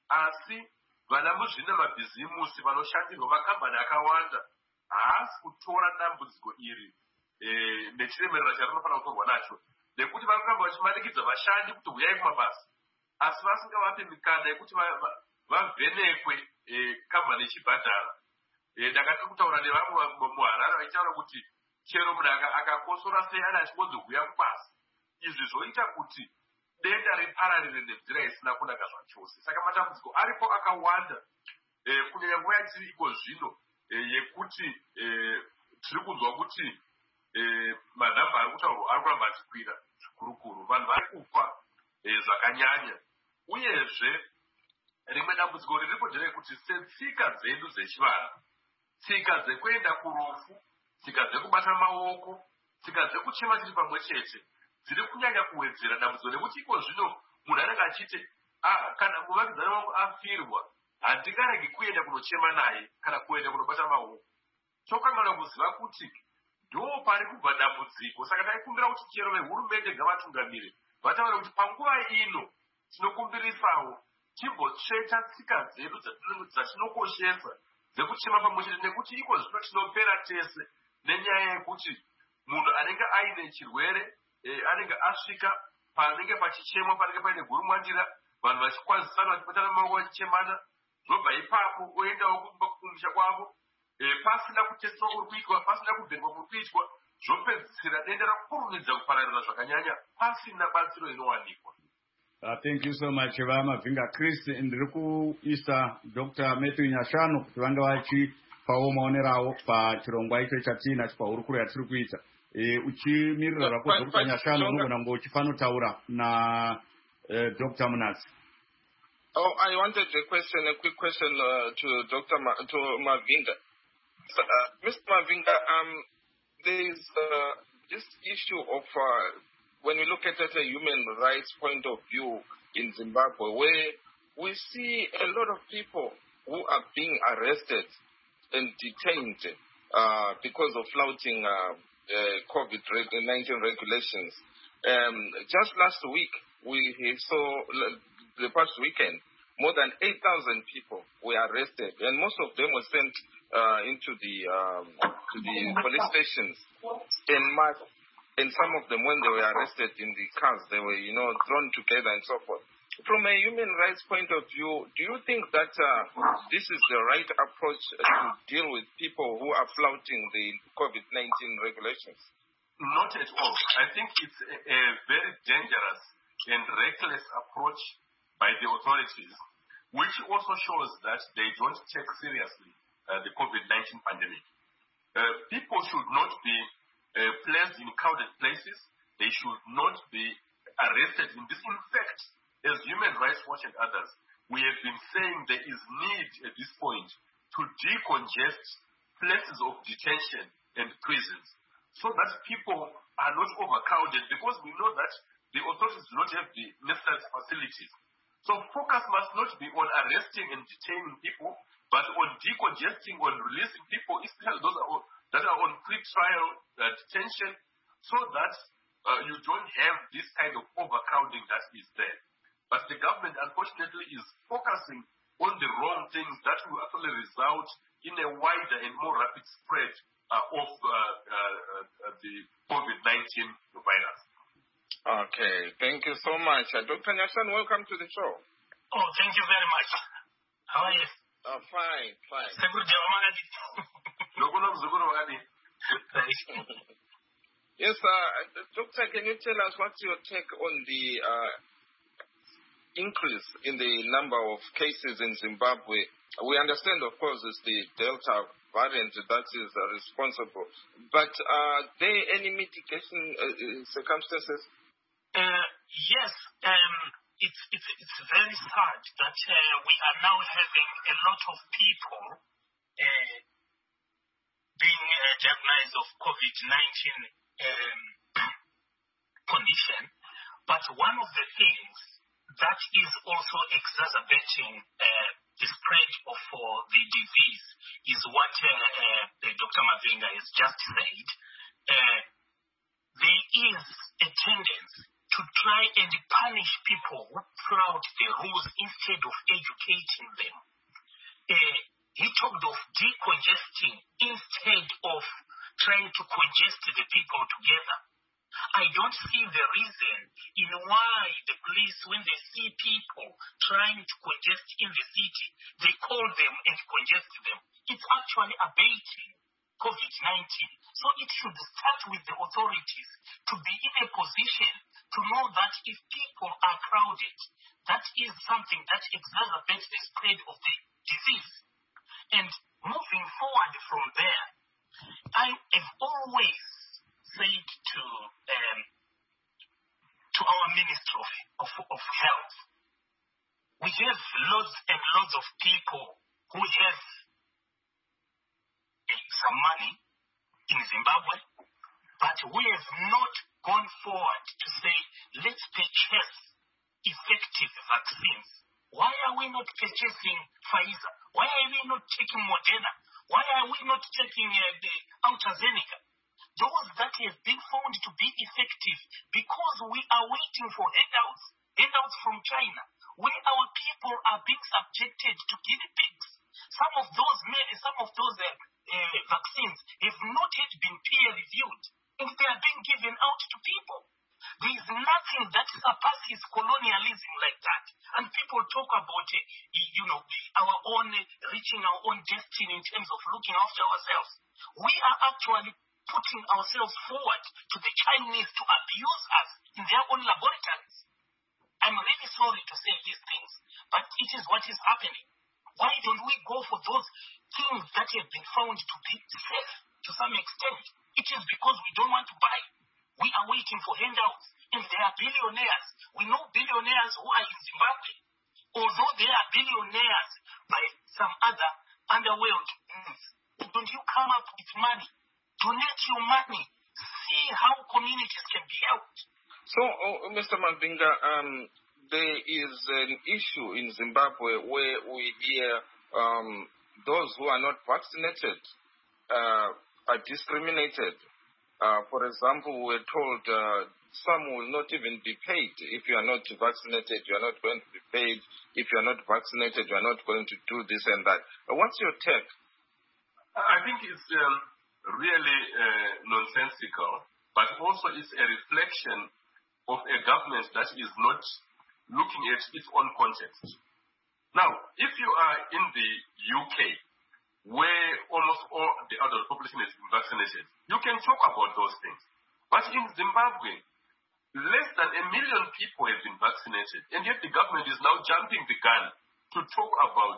asi vana muzvina mabhizimusi vanoshandirwa makambani akawanda haasi kutora dambudziko iri nechiremerera charinofanira kutorwa nacho, nekuti vanoramba vachimanikidza vashandi kuti huyai kumabasa, asi vasingavape mikana yekuti vavhenekwe kambani ichibhadhara. Ndakatiri kutaura nevamwe muHarare vachitaura kuti chero munhu akakosora sei ana achimbozohuya kubasa. Izvi zvoita kuti denda ripararire nenzira isina kunaka zvachose. Saka matambudziko aripo akawanda, kunyanya nguva yatiri iko zvino yekuti tiri kunzwa kuti manhamba ari kutaurwa ari kuramba achikwira zvikurukuru, vanhu vari kufa zvakanyanya. Uyezve rimwe dambudziko riripo nderekuti setsika dzedu dzechivanhu, tsika dzekuenda kurufu, tsika dzekubata maoko, tsika dzekuchema tiri pamwe chete dziri kunyanya kuwedzera dambudziko, nekuti iko zvino munhu anenge achiti kana muvakidzani wangu afirwa handingaregi kuenda kunochema naye kana kuenda kunobata maoko. Tokanganwa kuziva kuti ndo pari kubva dambudziko. Saka taikumbira kuti chero vehurumende ngavatungamire vataura kuti panguva ino tinokumbirisawo timbotsveta tsika dzedu dzatinokoshesa dzekuchema pamwe chete, nekuti iko zvino tinopera tese nenyaya yekuti munhu anenge aine chirwere anenge asvika panenge pachichemwa, panenge paine gurumwandira, vanhu vachikwazisana vachibatana maoko vachichemana, zvobva ipapo oendawo kumusha kwavo pasina kuteswa kuri kuitwa, pasina kuvhenekwa kuri kuitwa, zvopedzisira denda rakurumidza kupararira zvakanyanya pasina batsiro inowanikwa. Uh, thank you so much vaMavhinga. Chris, ndiri kuisa Doctor Matthew Nyashanu kuti vanga vachipawo maonero avo pachirongwa icho chatiinacho pahurukuro yatiri kuita. Uchimirira rako Doctor Nyashanu unogona kunge uchifanotaura na Doctor Munatsi. Oh, I wanted a question, a quick question uh, to Doctor Ma, to Mavhinga. Uh, Mister Mavhinga, um, there is uh, this issue of uh, when we look at it at a human rights point of view in Zimbabwe, where we see a lot of people who are being arrested and detained uh, because of flouting uh, uh, COVID nineteen regulations. Um, just last week, we saw, the past weekend, more than eight thousand people were arrested, and most of them were sent uh, into the um, to the police stations in March. And some of them, when they were arrested in the cars, they were, you know, thrown together and so forth. From a human rights point of view, do you think that uh, this is the right approach to deal with people who are flouting the COVID nineteen regulations? not at all. I think it's a, a very dangerous and reckless approach by the authorities, which also shows that they don't take seriously uh, the COVID nineteen pandemic. Uh, people should not be uh, placed in crowded places. They should not be arrested in this. In fact, as Human Rights Watch and others, we have been saying there is need at this point to decongest places of detention and prisons so that people are not overcrowded, because we know that the authorities do not have the necessary facilities. So focus must not be on arresting and detaining people, but on decongesting, on releasing people, especially those are on, that are on pre-trial uh, detention, so that uh, you don't have this kind of overcrowding that is there. But the government, unfortunately, is focusing on the wrong things that will actually result in a wider and more rapid spread uh, of uh, uh, uh, the COVID nineteen virus. Okay, thank you so much. Uh, Doctor Nyashan, welcome to the show. Oh, thank you very much. How are you? Uh, fine, fine. Yes, uh, Doctor, can you tell us what's your take on the uh, increase in the number of cases in Zimbabwe? We understand, of course, it's the Delta variant that is uh, responsible. But are there any mitigation uh, circumstances? Uh, yes. Um, it's, it's, it's very sad that uh, we are now having a lot of people uh, being uh, diagnosed of COVID nineteen um, condition. But one of the things that is also exacerbating uh, the spread of uh, the disease is what uh, uh, Doctor Mavinga has just said. Uh, there is a tendency to try and punish people who flout the rules instead of educating them. Uh, he talked of decongesting instead of trying to congest the people together. I don't see the reason in why the police, when they see people trying to congest in the city, they call them and congest them. It's actually abating COVID nineteen. So it should start with the authorities to be in a position to know that if people are crowded, that is something that exacerbates the spread of the disease. And moving forward from there, I have always said to um, to our Minister of, of, of Health, we have lots and lots of people who have some money in Zimbabwe, but we have not gone forward to say, let's purchase effective vaccines. Why are we not purchasing Pfizer? Why are we not taking Moderna? Why are we not taking uh, the AstraZeneca? Those that have been found to be effective, because we are waiting for handouts, handouts from China, where our people are being subjected to guinea pigs. Some of those some of those uh, uh, vaccines have not yet been peer reviewed, and they are being given out to people. There is nothing that surpasses colonialism like that. And people talk about, uh, you know, our own, uh, reaching our own destiny in terms of looking after ourselves. We are actually putting ourselves forward to the Chinese to abuse us in their own laboratories. I'm really sorry to say these things, but it is what is happening. Why don't we go for those things that have been found to be safe to some extent? It is because we don't want to buy. We are waiting for handouts, and there are billionaires. We know billionaires who are in Zimbabwe, although they are billionaires by some other underworld means. Don't you come up with money? Donate your money. See how communities can be helped. So, oh, Mister Mavinga, um, there is an issue in Zimbabwe where we hear um, those who are not vaccinated uh, are discriminated. Uh, for example, we're told uh, some will not even be paid. If you are not vaccinated, you are not going to be paid. If you are not vaccinated, you are not going to do this and that. Uh, what's your take? I think it's um, really uh, nonsensical, but also it's a reflection of a government that is not looking at its own context. Now, if you are in the U K, where almost all the adult population is vaccinated, you can talk about those things. But in Zimbabwe, less than a million people have been vaccinated, and yet the government is now jumping the gun to talk about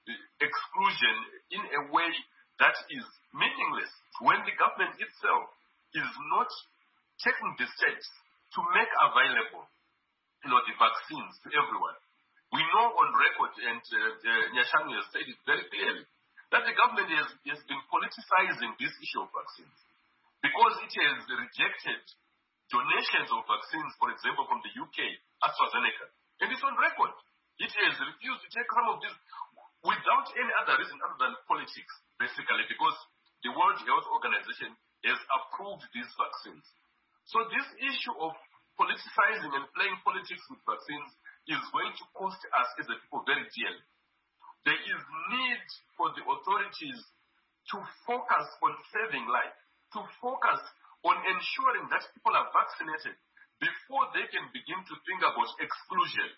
exclusion in a way that is meaningless, when the government itself is not taking the steps to make available, you know, the vaccines to everyone. We know on record, and uh, uh, Nyashanu has said it very clearly, that the government has, has been politicizing this issue of vaccines because it has rejected donations of vaccines, for example, from the U K, AstraZeneca. And it's on record. It has refused to take some of these without any other reason other than politics, basically, because the World Health Organization has approved these vaccines. So this issue of politicizing and playing politics with vaccines is going to cost us as a people very dearly. There is need for the authorities to focus on saving life, to focus on ensuring that people are vaccinated before they can begin to think about exclusion.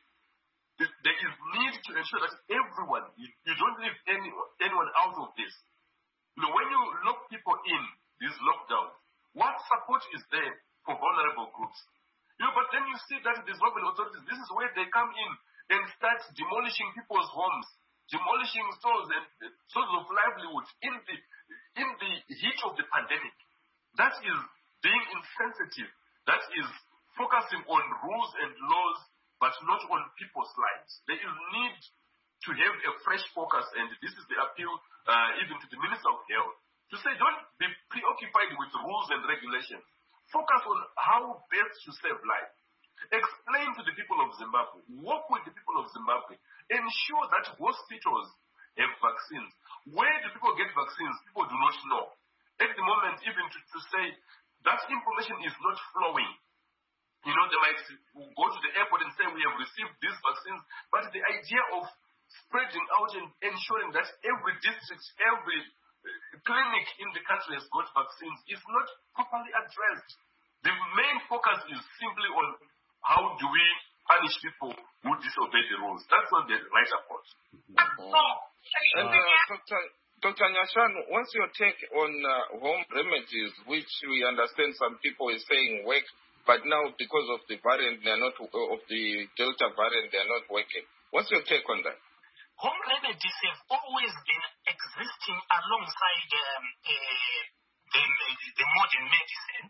There is need to ensure that everyone, you, you don't leave any, anyone out of this. You know, when you lock people in these lockdowns, what support is there for vulnerable groups? You know, but then you see that these local authorities, this is where they come in and start demolishing people's homes, demolishing stores and uh, sources of livelihood in the in the heat of the pandemic. That is being insensitive. That is focusing on rules and laws, but not on people's lives. There is need to have a fresh focus, and this is the appeal uh, even to the Minister of Health, to say don't be preoccupied with rules and regulations. Focus on how best to save life. Explain to the people of Zimbabwe. Work with the people of Zimbabwe. Ensure that hospitals have vaccines. Where do people get vaccines? People do not know. At the moment, even to, to say that information is not flowing. You know, they might go to the airport and say, we have received these vaccines. But the idea of spreading out and ensuring that every district, every clinic in the country has got vaccines is not properly addressed. The main focus is simply on how do we punish people who disobey the rules. That's not the right approach. Mm-hmm. And uh, Doctor Doctor Nyashanu, what's your take on uh, home remedies, which we understand some people is saying work, but now because of the variant, they are not uh, of the Delta variant, they are not working. What's your take on that? Home remedies have always been existing alongside um, uh, the, the modern medicine.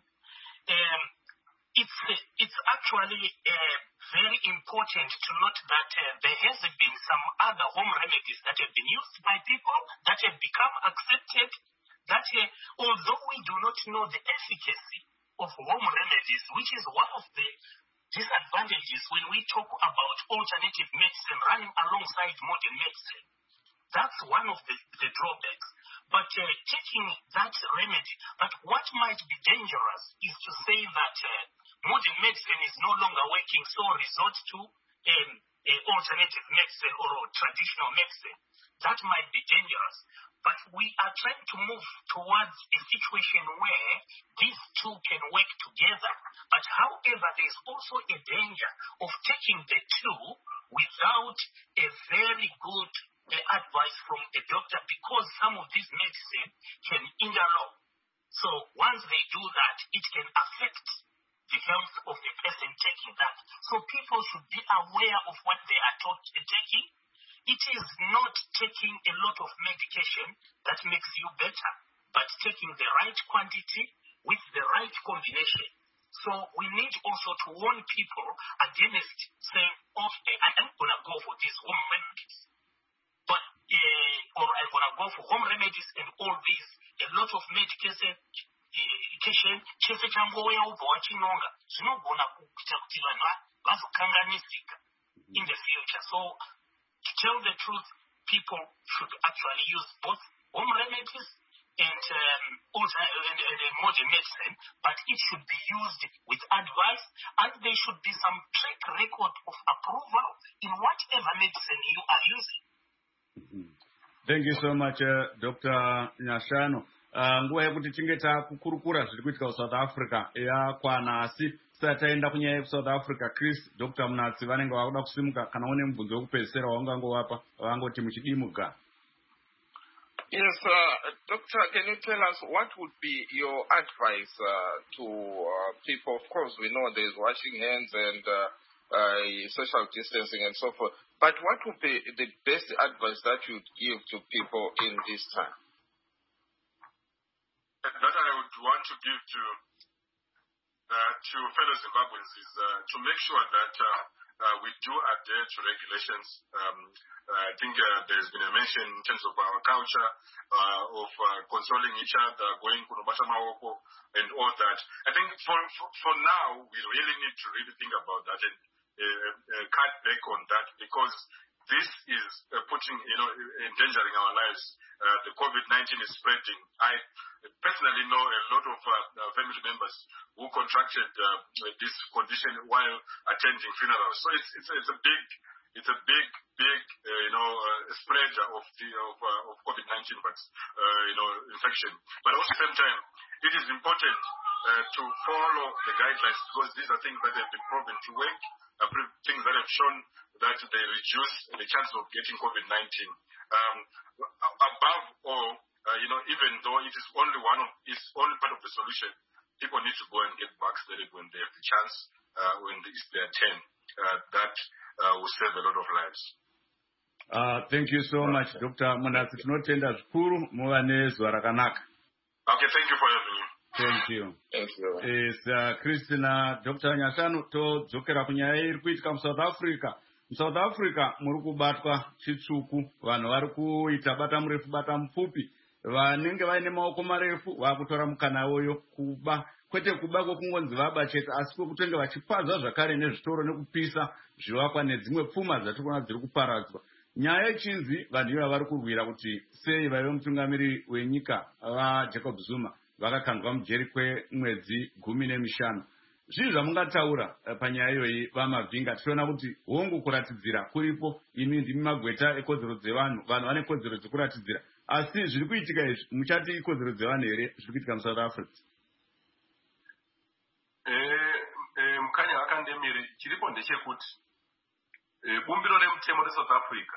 Um, it's it's actually uh, very important to note that uh, there has been some other home remedies that have been used by people that have become accepted, that uh, although we do not know the efficacy of home remedies, which is one of the disadvantages when we talk about alternative medicine running alongside modern medicine. That's one of the, the drawbacks. But uh, taking that remedy, but what might be dangerous is to say that uh, modern medicine is no longer working, so resort to um, uh, alternative medicine or traditional medicine. That might be dangerous. But we are trying to move towards a situation where these two can work together. But however, there's also a danger of taking the two without a very good uh, advice from a doctor, because some of these medicine can interlock. So once they do that, it can affect the health of the person taking that. So people should be aware of what they are taught taking. It is not taking a lot of medication that makes you better, but taking the right quantity with the right combination. So we need also to warn people against saying, okay, I'm going to go for these home remedies. But, uh, or I'm going to go for home remedies and all these, a lot of medication, chese changoya ubva wachinonga zvinogona kuita kuti vanhu vazokanganisika in the future. So to tell the truth, people should actually use both home remedies and, um, also, and, and, and modern medicine, but it should be used with advice, and there should be some track record of approval in whatever medicine you are using. Thank you so much, uh, Doctor Nyashanu. Uh, nguva yekuti tinge takukurukura zviri kuitika kuSouth Africa yakwana, asi sataenda kunyaya yekuSouth Africa. Chris, Doctor Munatsi vanenge vakuda kusimuka, kana une mubvunzo wekupedzisira waungangowapa, vangoti muchidimuka. Yes, uh, Doctor, can you tell us what would be your advice uh, to uh, people? Of course, we know there's washing hands and uh, uh, social distancing and so forth, but what would be the best advice that you'd give to people in this time? That I would want to give to uh, to fellow Zimbabweans is uh, to make sure that uh, uh, we do adhere to regulations. Um, I think uh, there's been a mention in terms of our culture uh, of uh, consoling each other, going kunobata maoko and all that. I think for, for for now we really need to really think about that and uh, uh, cut back on that, because this is uh, putting, you know, endangering our lives. Uh, the COVID nineteen is spreading. I personally know a lot of uh, family members who contracted uh, this condition while attending funerals. So it's it's, it's a big it's a big big uh, you know uh, spread of the of, uh, of COVID nineteen, but uh, you know infection. But at the same time, it is important uh, to follow the guidelines, because these are things that have been proven to work. Uh, things that have shown that they reduce the chance of getting COVID nineteen. Um, above all, uh, you know, even though it is only one of, it's only part of the solution, people need to go and get vaccinated when they have the chance, uh, when it's their turn. Uh, that uh, will save a lot of lives. Uh, thank you so much, Doctor Munatsi. Tinotenda zvikuru muva nezuva rakanaka. Okay, thank you for having me. Thank you. Thank you. Is uh, Christina Doctor Nyashanu to dzokera kunyaya iri kuitika muSouth Africa. muSouth Africa muri kubatwa chitsvuku, vanhu vari kuita bata murefu bata mupfupi, vanenge vaine maoko marefu vakutora mukana uyo kuba, kwete kuba kwekungonzi vaba chete, asi kwekutenge vachipaza zvakare nezvitoro nekupisa zvivakwa nedzimwe pfuma dzatiri kuona dziri kuparadzwa. Nyaya ichinzi vanhu iva vari kurwira kuti sei vaive mutungamiri wenyika vaJacob Zuma vakakandwa mujeri kwemwedzi gumi nemishanu. Zvii zvamungataura panyaya iyoyi vamavhinga, tichiona kuti hongu kuratidzira kuripo, imi ndimi magweta ekodzero dzevanhu, vanhu vane kodzero dzekuratidzira, asi zviri kuitika izvi muchati ikodzero dzevanhu here zviri kuitika muSouth Africa? Mukanya wakandemiri chiripo ndechekuti bumbiro remutemo reSouth Africa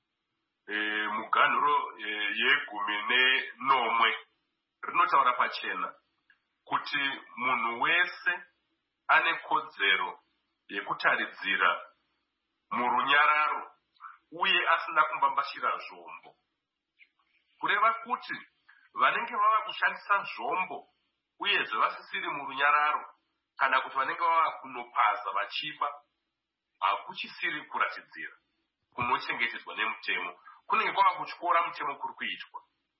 muganhuro yegumi nenomwe rinotaura pachena kuti munhu wese ane kodzero yekutaridzira murunyararo uye asina kumbambashira zvombo. Kureva kuti vanenge vava kushandisa zvombo uyezve vasisiri murunyararo, kana kuti vanenge vava kunopaza vachiba, hakuchisiri kuratidzira kunochengetedzwa nemutemo, kunenge kwava kutyora mutemo kuri kuitwa.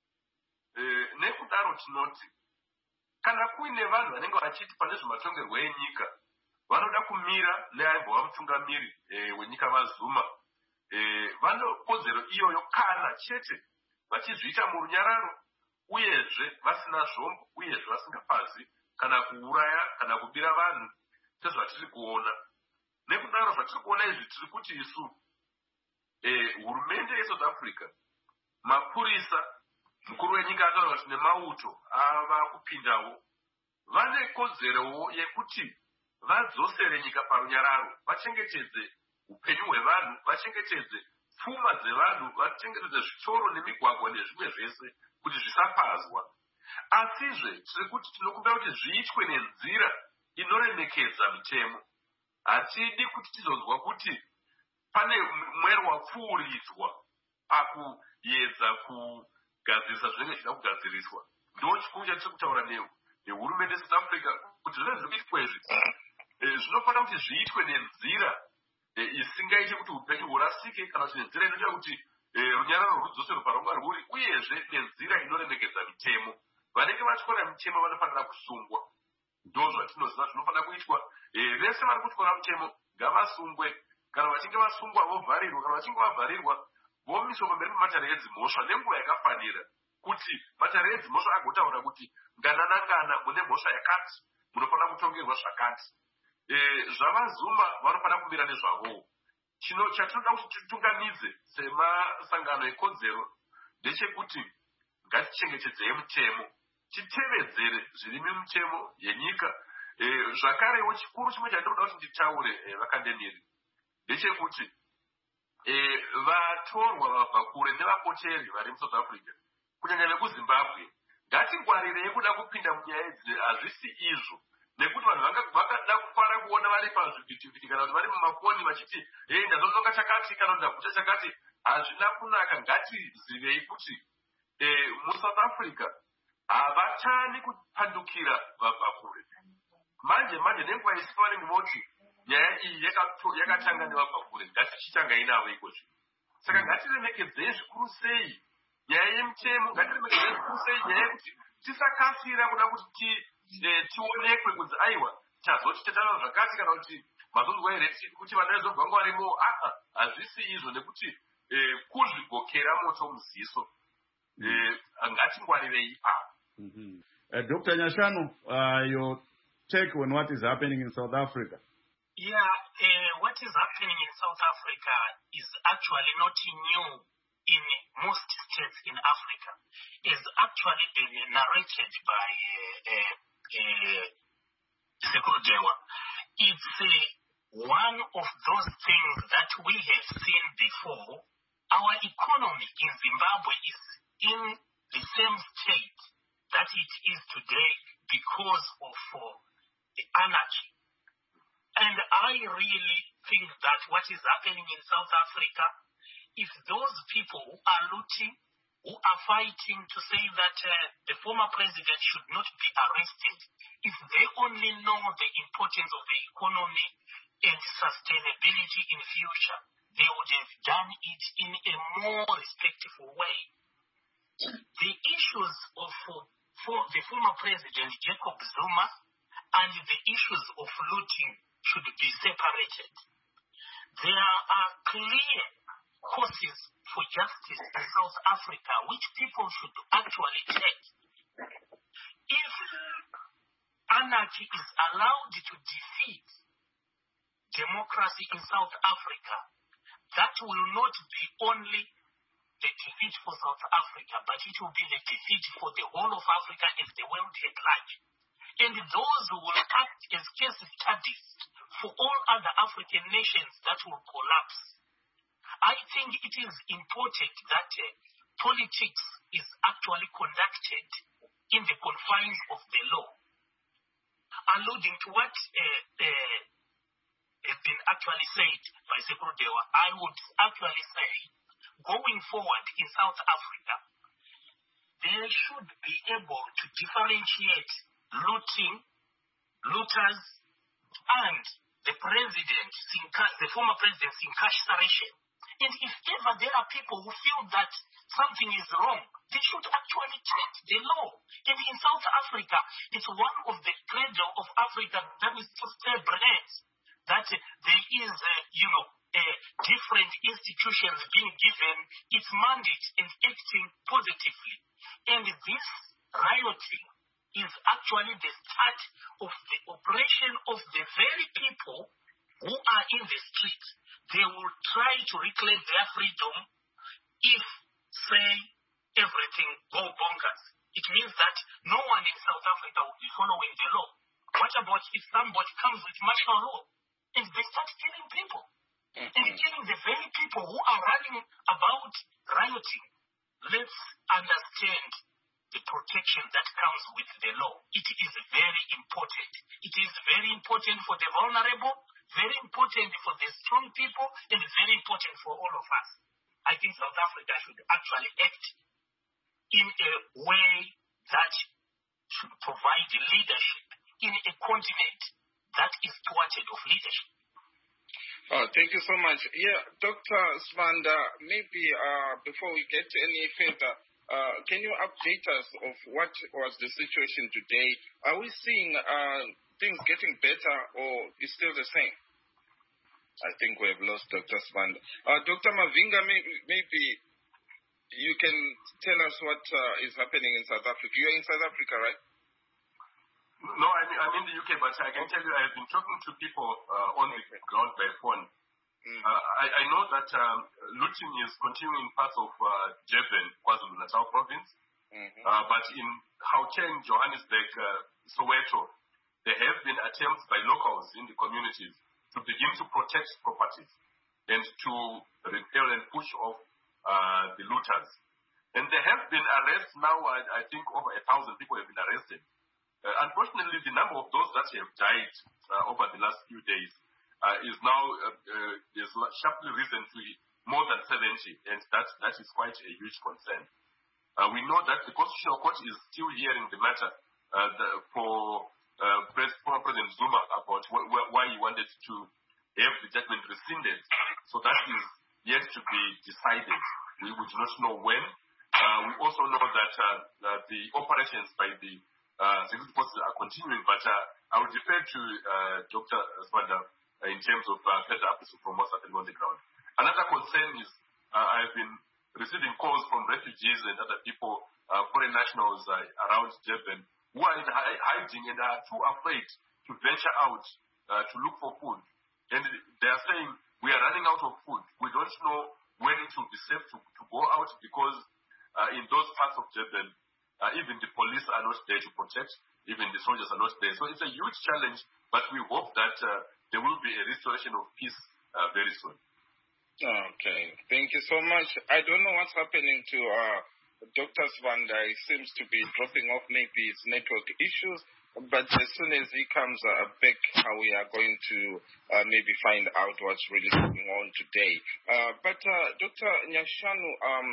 E, nekudaro tinoti kana kuine vanhu vanenge vachiti pane zvematongerwo enyika vanoda kumira neaimbova mutungamiri e, wenyika vaZuma, e, vano kodzero iyoyo kana chete vachizviita murunyararo uyezve vasina zvombo uyezve vasingapazi kana kuuraya kana kubira vanhu sezvatiri kuona. Nekudaro zvatiri kuona izvi tiri kuti isu e, hurumende yeSouth Africa, mapurisa, mukuru wenyika ataura kuti nemauto ava kupindawo, vane kodzerowo yekuti vadzosere nyika parunyararo, vachengetedze upenyu hwevanhu, vachengetedze pfuma dzevanhu, vachengetedze zvitoro nemigwagwa nezvimwe zvese kuti zvisapazwa. Asizve tiri kuti tinokumbira kuti zviitwe nenzira inoremekedza mitemo. Hatidi kuti tizonzwa kuti pane mwero wapfuuridzwa pakuedza kugadzirisa zvinenge zvida kugadziriswa. Ndo chikuru chatiri kutaura nehurumende yeSouth Africa kuti zvose zviri kuitwa izvi zvinofanira kuti zviitwe nenzira isingaite kuti upenyu hurasike, kana kuti nenzira inoita kuti runyararo rudzoserwe parwanga rwuri, uyezve nenzira inoremekedza mitemo. Vanenge vatyora mitemo vanofanira kusungwa. Ndo zvatinoziva zvinofanira kuitwa. Vese vari kutyora mitemo ngavasungwe. Kana vachinge vasungwa vovharirwa, kana vachinge vavharirwa vomiswa pamberi pematare edzimhosva nenguva yakafanira, kuti matare edzimhosva agotaura kuti ngana nangana mune mhosva yakati, munofanira kutongerwa zvakati. ZvavaZuma vanofanira kumira nezvavowo. Chino chatinoda kuti titungamidze semasangano ekodzero ndechekuti ngatichengetedzei mutemo, titevedzere zviri mumutemo yenyika. Zvakarewo chikuru chimwe chandinoda kuti nditaure vakandemiri ndechekuti vatorwa vabva kure nevapoteri vari muSouth Africa kunyanya vekuzimbabwe ngatingwarirei kuda kupinda munyaya idzi hazvisi izvo nekuti vanhu vakada kufara kuona vari pazvivhitivhiti kana kuti vari mumafoni vachiti hei ndazononga chakati kana kuti ndaguta chakati hazvina kunaka. Ngatizivei kuti musouth africa havachani kupandukira vabva kure manje manje nenguva isi vanenge voti nyaya iyi yakatanga nevabva kure ngatichitanga inavo ikozvi. Saka ngatiremekedzei zvikuru sei nyaya yemutemo, ngatiremekedzei zvikuru sei nyaya yekuti tisakasira kuda kuti tionekwe kunzi aiwa chazoti tatana zvakati kana kuti mazonzwa here kuti vana vezobva ngo varimo. Aa hazvisi izvo nekuti kuzvigokera moto muziso. Ngatingwarirei ipapo. Doctor Nyashanu, uh, your take on what is happening in South Africa? Yeah, uh, what is happening in South Africa is actually not new in most states in Africa. It's actually been narrated by uh, uh, uh, Sekuru Dewa. It's uh, one of those things that we have seen before. Our economy in Zimbabwe is in the same state that it is today because of uh, the anarchy. And I really think that what is happening in South Africa, if those people who are looting, who are fighting to say that uh, the former president should not be arrested, if they only know the importance of the economy and sustainability in future, they would have done it in a more respectful way. The issues of uh, for the former president, Jacob Zuma, and the issues of looting should be separated. There are clear courses for justice in South Africa which people should actually take. If anarchy is allowed to defeat democracy in South Africa, that will not be only the defeat for South Africa, but it will be the defeat for the whole of Africa and the world at large. And those who will act as case studies for all other African nations that will collapse. I think it is important that uh, politics is actually conducted in the confines of the law. Alluding to what uh, uh, has been actually said by Sekuru Dewa, I would actually say, going forward in South Africa, they should be able to differentiate looting, looters, and the president, the former president's incarceration. And if ever there are people who feel that something is wrong, they should actually check the law. And in South Africa, it's one of the credo of Africa that is to stay bread, that there is, uh, you know, uh, different institutions being given its mandate and acting positively. And this rioting is actually the start of the operation of the very people who are in the street. They will try to reclaim their freedom if, say, everything go bonkers. It means that no one in South Africa will be following the law. What about if somebody comes with martial law and they start killing people? Mm-hmm. And killing the very people who are running about rioting? Let's understand the protection that comes with the law. It is very important. It is very important for the vulnerable, very important for the strong people, and very important for all of us. I think South Africa should actually act in a way that should provide leadership in a continent that is thwarted of leadership. Oh, thank you so much. Yeah, Doctor Sibanda, maybe uh, before we get any further, Uh, can you update us of what was the situation today? Are we seeing uh, things getting better or is still the same? I think we have lost Doctor Sibanda. Uh, Doctor Mavinga, maybe, maybe you can tell us what uh, is happening in South Africa. You're in South Africa, right? No, I'm, I'm in the U K, but I can tell you I've been talking to people uh, on the ground by phone. Mm. Uh, I, I know that um, looting is continuing in parts of uh, Durban, KwaZulu-Natal province, mm-hmm. uh, but in Gauteng, Johannesburg, uh, Soweto, there have been attempts by locals in the communities to begin to protect properties and to repel and push off uh, the looters. And there have been arrests now. I, I think over a thousand people have been arrested. Uh, unfortunately, the number of those that have died uh, over the last few days uh, is now uh, uh, is sharply risen to more than seventy, and that that is quite a huge concern. Uh, we know that the Constitutional Court is still hearing the matter uh, the, for uh, former President Zuma about wh- wh- why he wanted to have the judgment rescinded. So that is yet to be decided. We would not know when. Uh, we also know that uh, uh, the operations by the Uh, security forces are continuing, but uh, I would defer to uh, Doctor Zwanda uh, in terms of uh, further updates from what's happening on the ground. Another concern is uh, I've been receiving calls from refugees and other people, uh, foreign nationals uh, around Durban, who are in hi- hiding and are too afraid to venture out uh, to look for food. And they are saying, we are running out of food. We don't know when it will be safe to, to go out because uh, in those parts of Durban, Uh, even the police are not there to protect, even the soldiers are not there. So it's a huge challenge, but we hope that uh, there will be a restoration of peace uh, very soon. Okay, thank you so much. I don't know what's happening to uh, Doctor Zwanda. He seems to be dropping off, maybe it's network issues, but as soon as he comes uh, back, uh, we are going to uh, maybe find out what's really going on today. Uh, but uh, Doctor Nyashanu, um,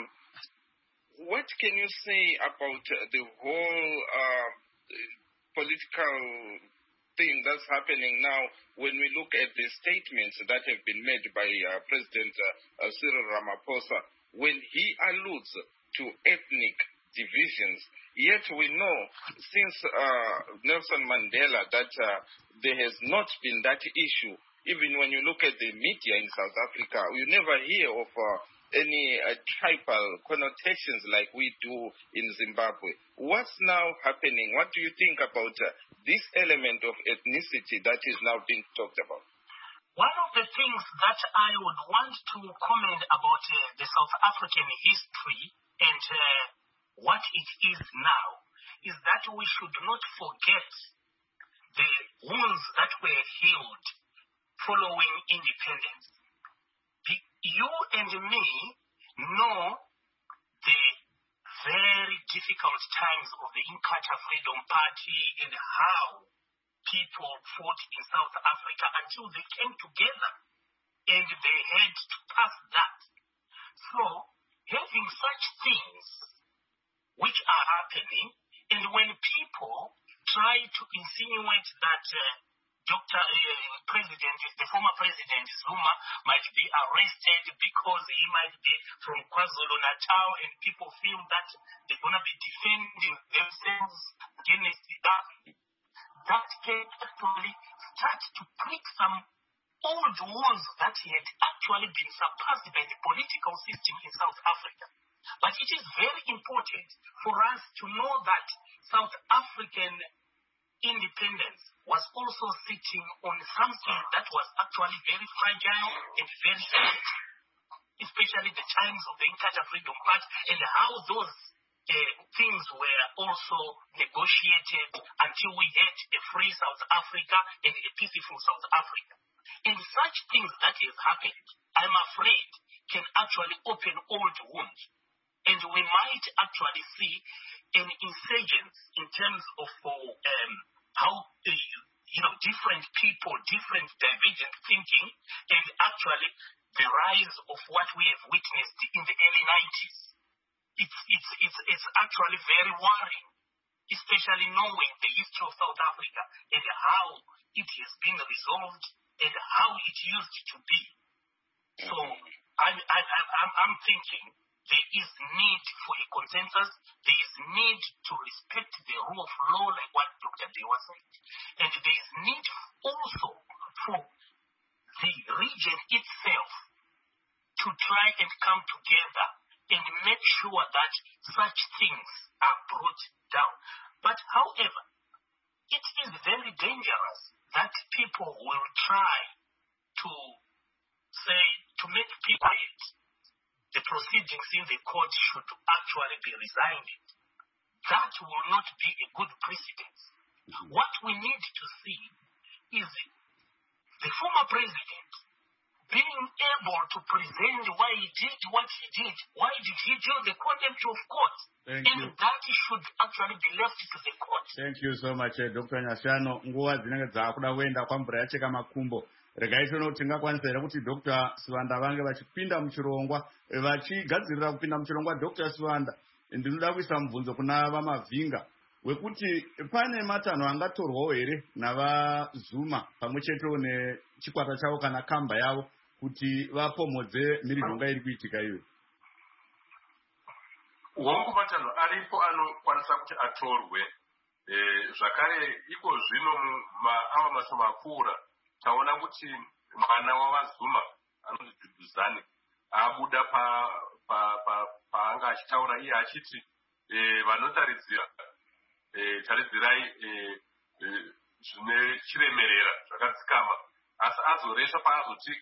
what can you say about uh, the whole uh, political thing that's happening now when we look at the statements that have been made by uh, President uh, uh, Cyril Ramaphosa when he alludes to ethnic divisions? Yet we know since uh, Nelson Mandela that uh, there has not been that issue. Even when you look at the media in South Africa, you never hear of uh, any uh, tribal connotations like we do in Zimbabwe. What's now happening? What do you think about uh, this element of ethnicity that is now being talked about? One of the things that I would want to comment about uh, the South African history and uh, what it is now is that we should not forget the wounds that were healed following independence. You and me know the very difficult times of the Inkatha Freedom Party and how people fought in South Africa until they came together and they had to pass that. So, having such things which are happening, and when people try to insinuate that uh, Doctor Uh, President, the former President Zuma might be arrested because he might be from KwaZulu-Natal, and people feel that they're going to be defending themselves against that. That can actually start to prick some old wounds that had actually been surpassed by the political system in South Africa. But it is very important for us to know that South African independence was also sitting on something that was actually very fragile and very sensitive, especially the times of the Inkatha Freedom Party and how those uh, things were also negotiated until we had a free South Africa and a peaceful South Africa. And such things that have happened, I'm afraid, can actually open old wounds. And we might actually see an insurgence in terms of um, how uh, you know different people, different divergent thinking, and actually the rise of what we have witnessed in the early nineties. It's it's it's it's actually very worrying, especially knowing the history of South Africa and how it has been resolved and how it used to be. So I I I'm, I'm thinking. There is need for a consensus. There is need to respect the rule of law, like what Doctor Dewa said. And there is need also for the region itself to try and come together and make sure that such things are brought down. But however, it is very dangerous that people will try to say, to make people the proceedings in the court should actually be resigned. That will not be a good precedent. What we need to see is the former president being able to present why he did what he did. Why did he do the contempt of court? Thank and you. that should actually be left to the court. Thank you so much, uh, Doctor Nyashano. Nguva dzinenge dzakuda kuenda kwamvura yacheka makumbo. Regai toona kuti tingakwanisa here kuti Doctor Siwanda vange vachipinda muchirongwa vachigadzirira kupinda muchirongwa. Doctor Siwanda, ndinoda kuisa mubvunzo kuna vamavhinga wekuti pane matanho angatorwawo here navaZuma pamwe chetewo nechikwata chavo kana kamba yavo kuti vapomodze mhirizhonga iri kuitika iyo. Hongu matanho aripo anokwanisa kuti atorwe. Zvakare iko zvino ava masomo akura taona kuti mwana wavaZuma anonzi Duduzane abuda paanga achitaura iye achiti vanotaridzira taridzirai zvine chiremerera zvakadzikama, asi azoresha paazoti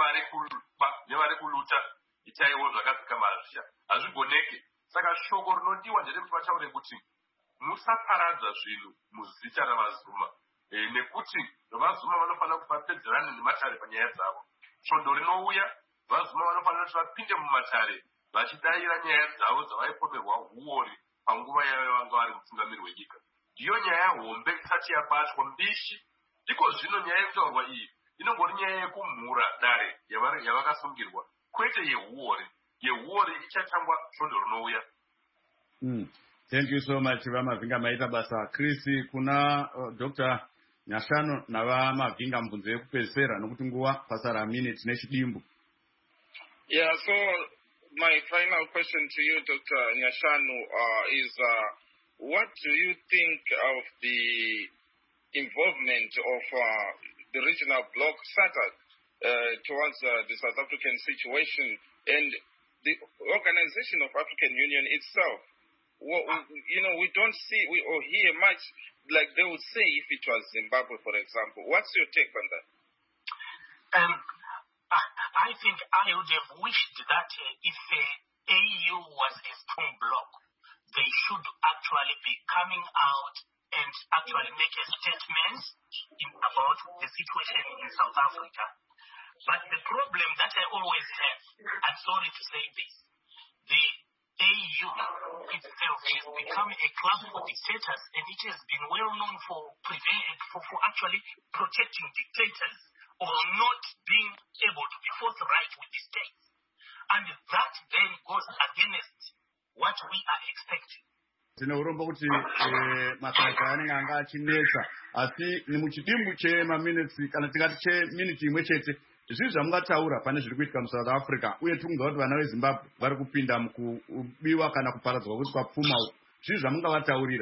nevari kuluta itaiwo zvakadzikama hazvisha hazvigoneke. Saka shoko rinodiwa nderekuti vataure kuti musaparadza zvinhu muzita ravaZuma, nekuti vaZuma vanofanira kuti vapedzerane nematare panyaya dzavo. Svondo rinouya vaZuma vanofanira kuti vapinde mumatare vachidayira nyaya dzavo dzavaipomerwa huori panguva yavo vanga vari mutungamiri wenyika. Ndiyo nyaya hombe isati yabatwa mbishi. Ndiko zvino nyaya yekutaurwa iyi inongori nyaya yekumhura dare yavakasungirwa, kwete yehuori. Yehuori ichatangwa svondo rinouya. Mm. Thank you so much vamavhinga maita basa. Chris, kuna uh, Doctor Nyashano navamavhinga mubvunzo yekupedzisira nokuti nguva pasara minute nechidimbu. Yeah, so my final question to you, Doctor Nyashano, uh, is uh, what do you think of the involvement of uh, the regional bloc SADC uh, towards uh, the South African situation and the Organization of African Union itself? Well, you know, we don't see we or hear much like they would say if it was Zimbabwe, for example. What's your take on that? Um, I think I would have wished that uh, if the uh, A U was a strong bloc, they should actually be coming out and actually make a statement in, about the situation in South Africa. But the problem that I always have, I'm sorry to say this, the A U itself has become a club for dictators, and it has been well known for prevent, for, for actually protecting dictators or not being able to be forthright with the state. And that then goes against what we are expecting. Tine urombo kuti masaisa anenge anga achinetsa asi nemuchidimbu chemaminitsi kana tikati cheminiti imwe chete zvii zvamungataura pane zviri kuitika muSouth Africa uye tikunzwa kuti vana veZimbabwe vari kupinda mukubiwa kana kuparadzwa kuti kwapfuma uku, zvii zvamungavataurira?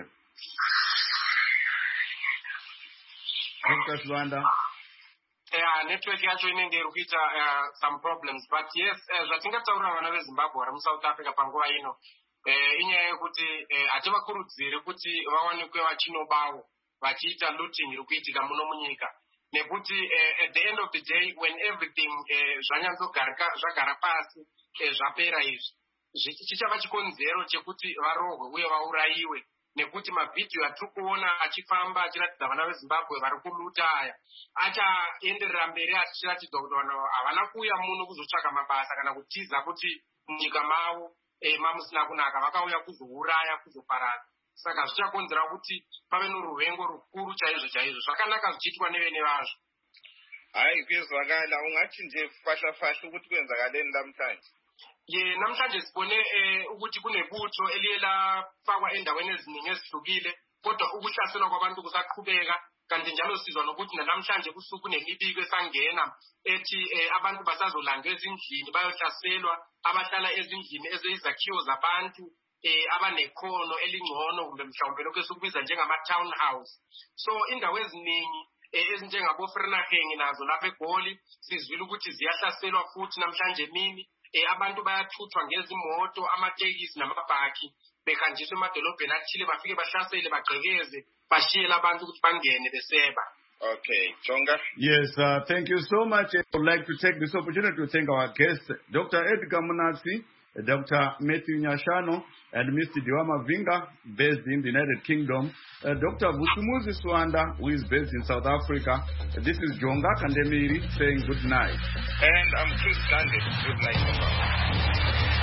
Doctor Siwanda. Yeah, network yacho inenge iri kuita uh, some problems, but yes, zvatingataura vana veZimbabwe vari muSouth Africa panguva ino inyaya yekuti hativakurudziri kuti vawanikwe vachinobawo vachiita looting iri kuitika muno munyika, nekuti at the end of the day when everything zvanyanzogarika zvagara pasi zvapera izvi chichava chikonzero chekuti varohwe uye vaurayiwe, nekuti mavhidhiyo atiri kuona achifamba achiratidza vana veZimbabwe vari kuluta aya achaenderera mberi achiratidza kuti vanhu havana kuuya muno kuzotsvaka mabasa kana kutiza kuti munyika mavo mamusina kunaka, vakauya kuzouraya kuzoparadza. Saka zvichakonzera kuti pave noruvengo rukuru chaizvo chaizvo. Zvakanaka zvichiitwa nevene vazvo. Hayi kwezvakala ungati nje fahla fahla ukuthi kwenzakaleni namhlanje. Ye namhlanje sibone ukuthi kunebutho eliye lafakwa endaweni eziningi ezihlukile, kodwa ukuhlaselwa kwabantu kusaqhubeka. Kanti njalo sizwa nokuthi namhlanje kusuku kunemibiko esangena ethi abantu basazolandwa ezindlini bayohlaselwa, abahlala ezindlini eziyizakhiwo zabantu abanekhono elingcono kumbe mhlawumbe lokho esikubiza njengama-townhouse. So indawo eziningi ezinjengabo-Vereeniging nazo lapha eGoli sizwile ukuthi ziyahlaselwa futhi namhlanje emini. Abantu bayathuthwa ngezimoto, amatekisi namabhaki behanjiswa emadolobheni athile bafike bahlasele bagqekeze bashiyele abantu ukuthi bangene beseba. Okay, Jonga. Yes, uh, thank you so much. I would like to take this opportunity to thank our guest, Doctor Edgar Munatsi, Doctor Matthew Nyashano and Mister Diwama Vinga, based in the United Kingdom. Uh, Doctor Vusumuzi Swanda, who is based in South Africa. This is Jonga Kandemiri saying good night. And I'm Chris Gandhi. Good night.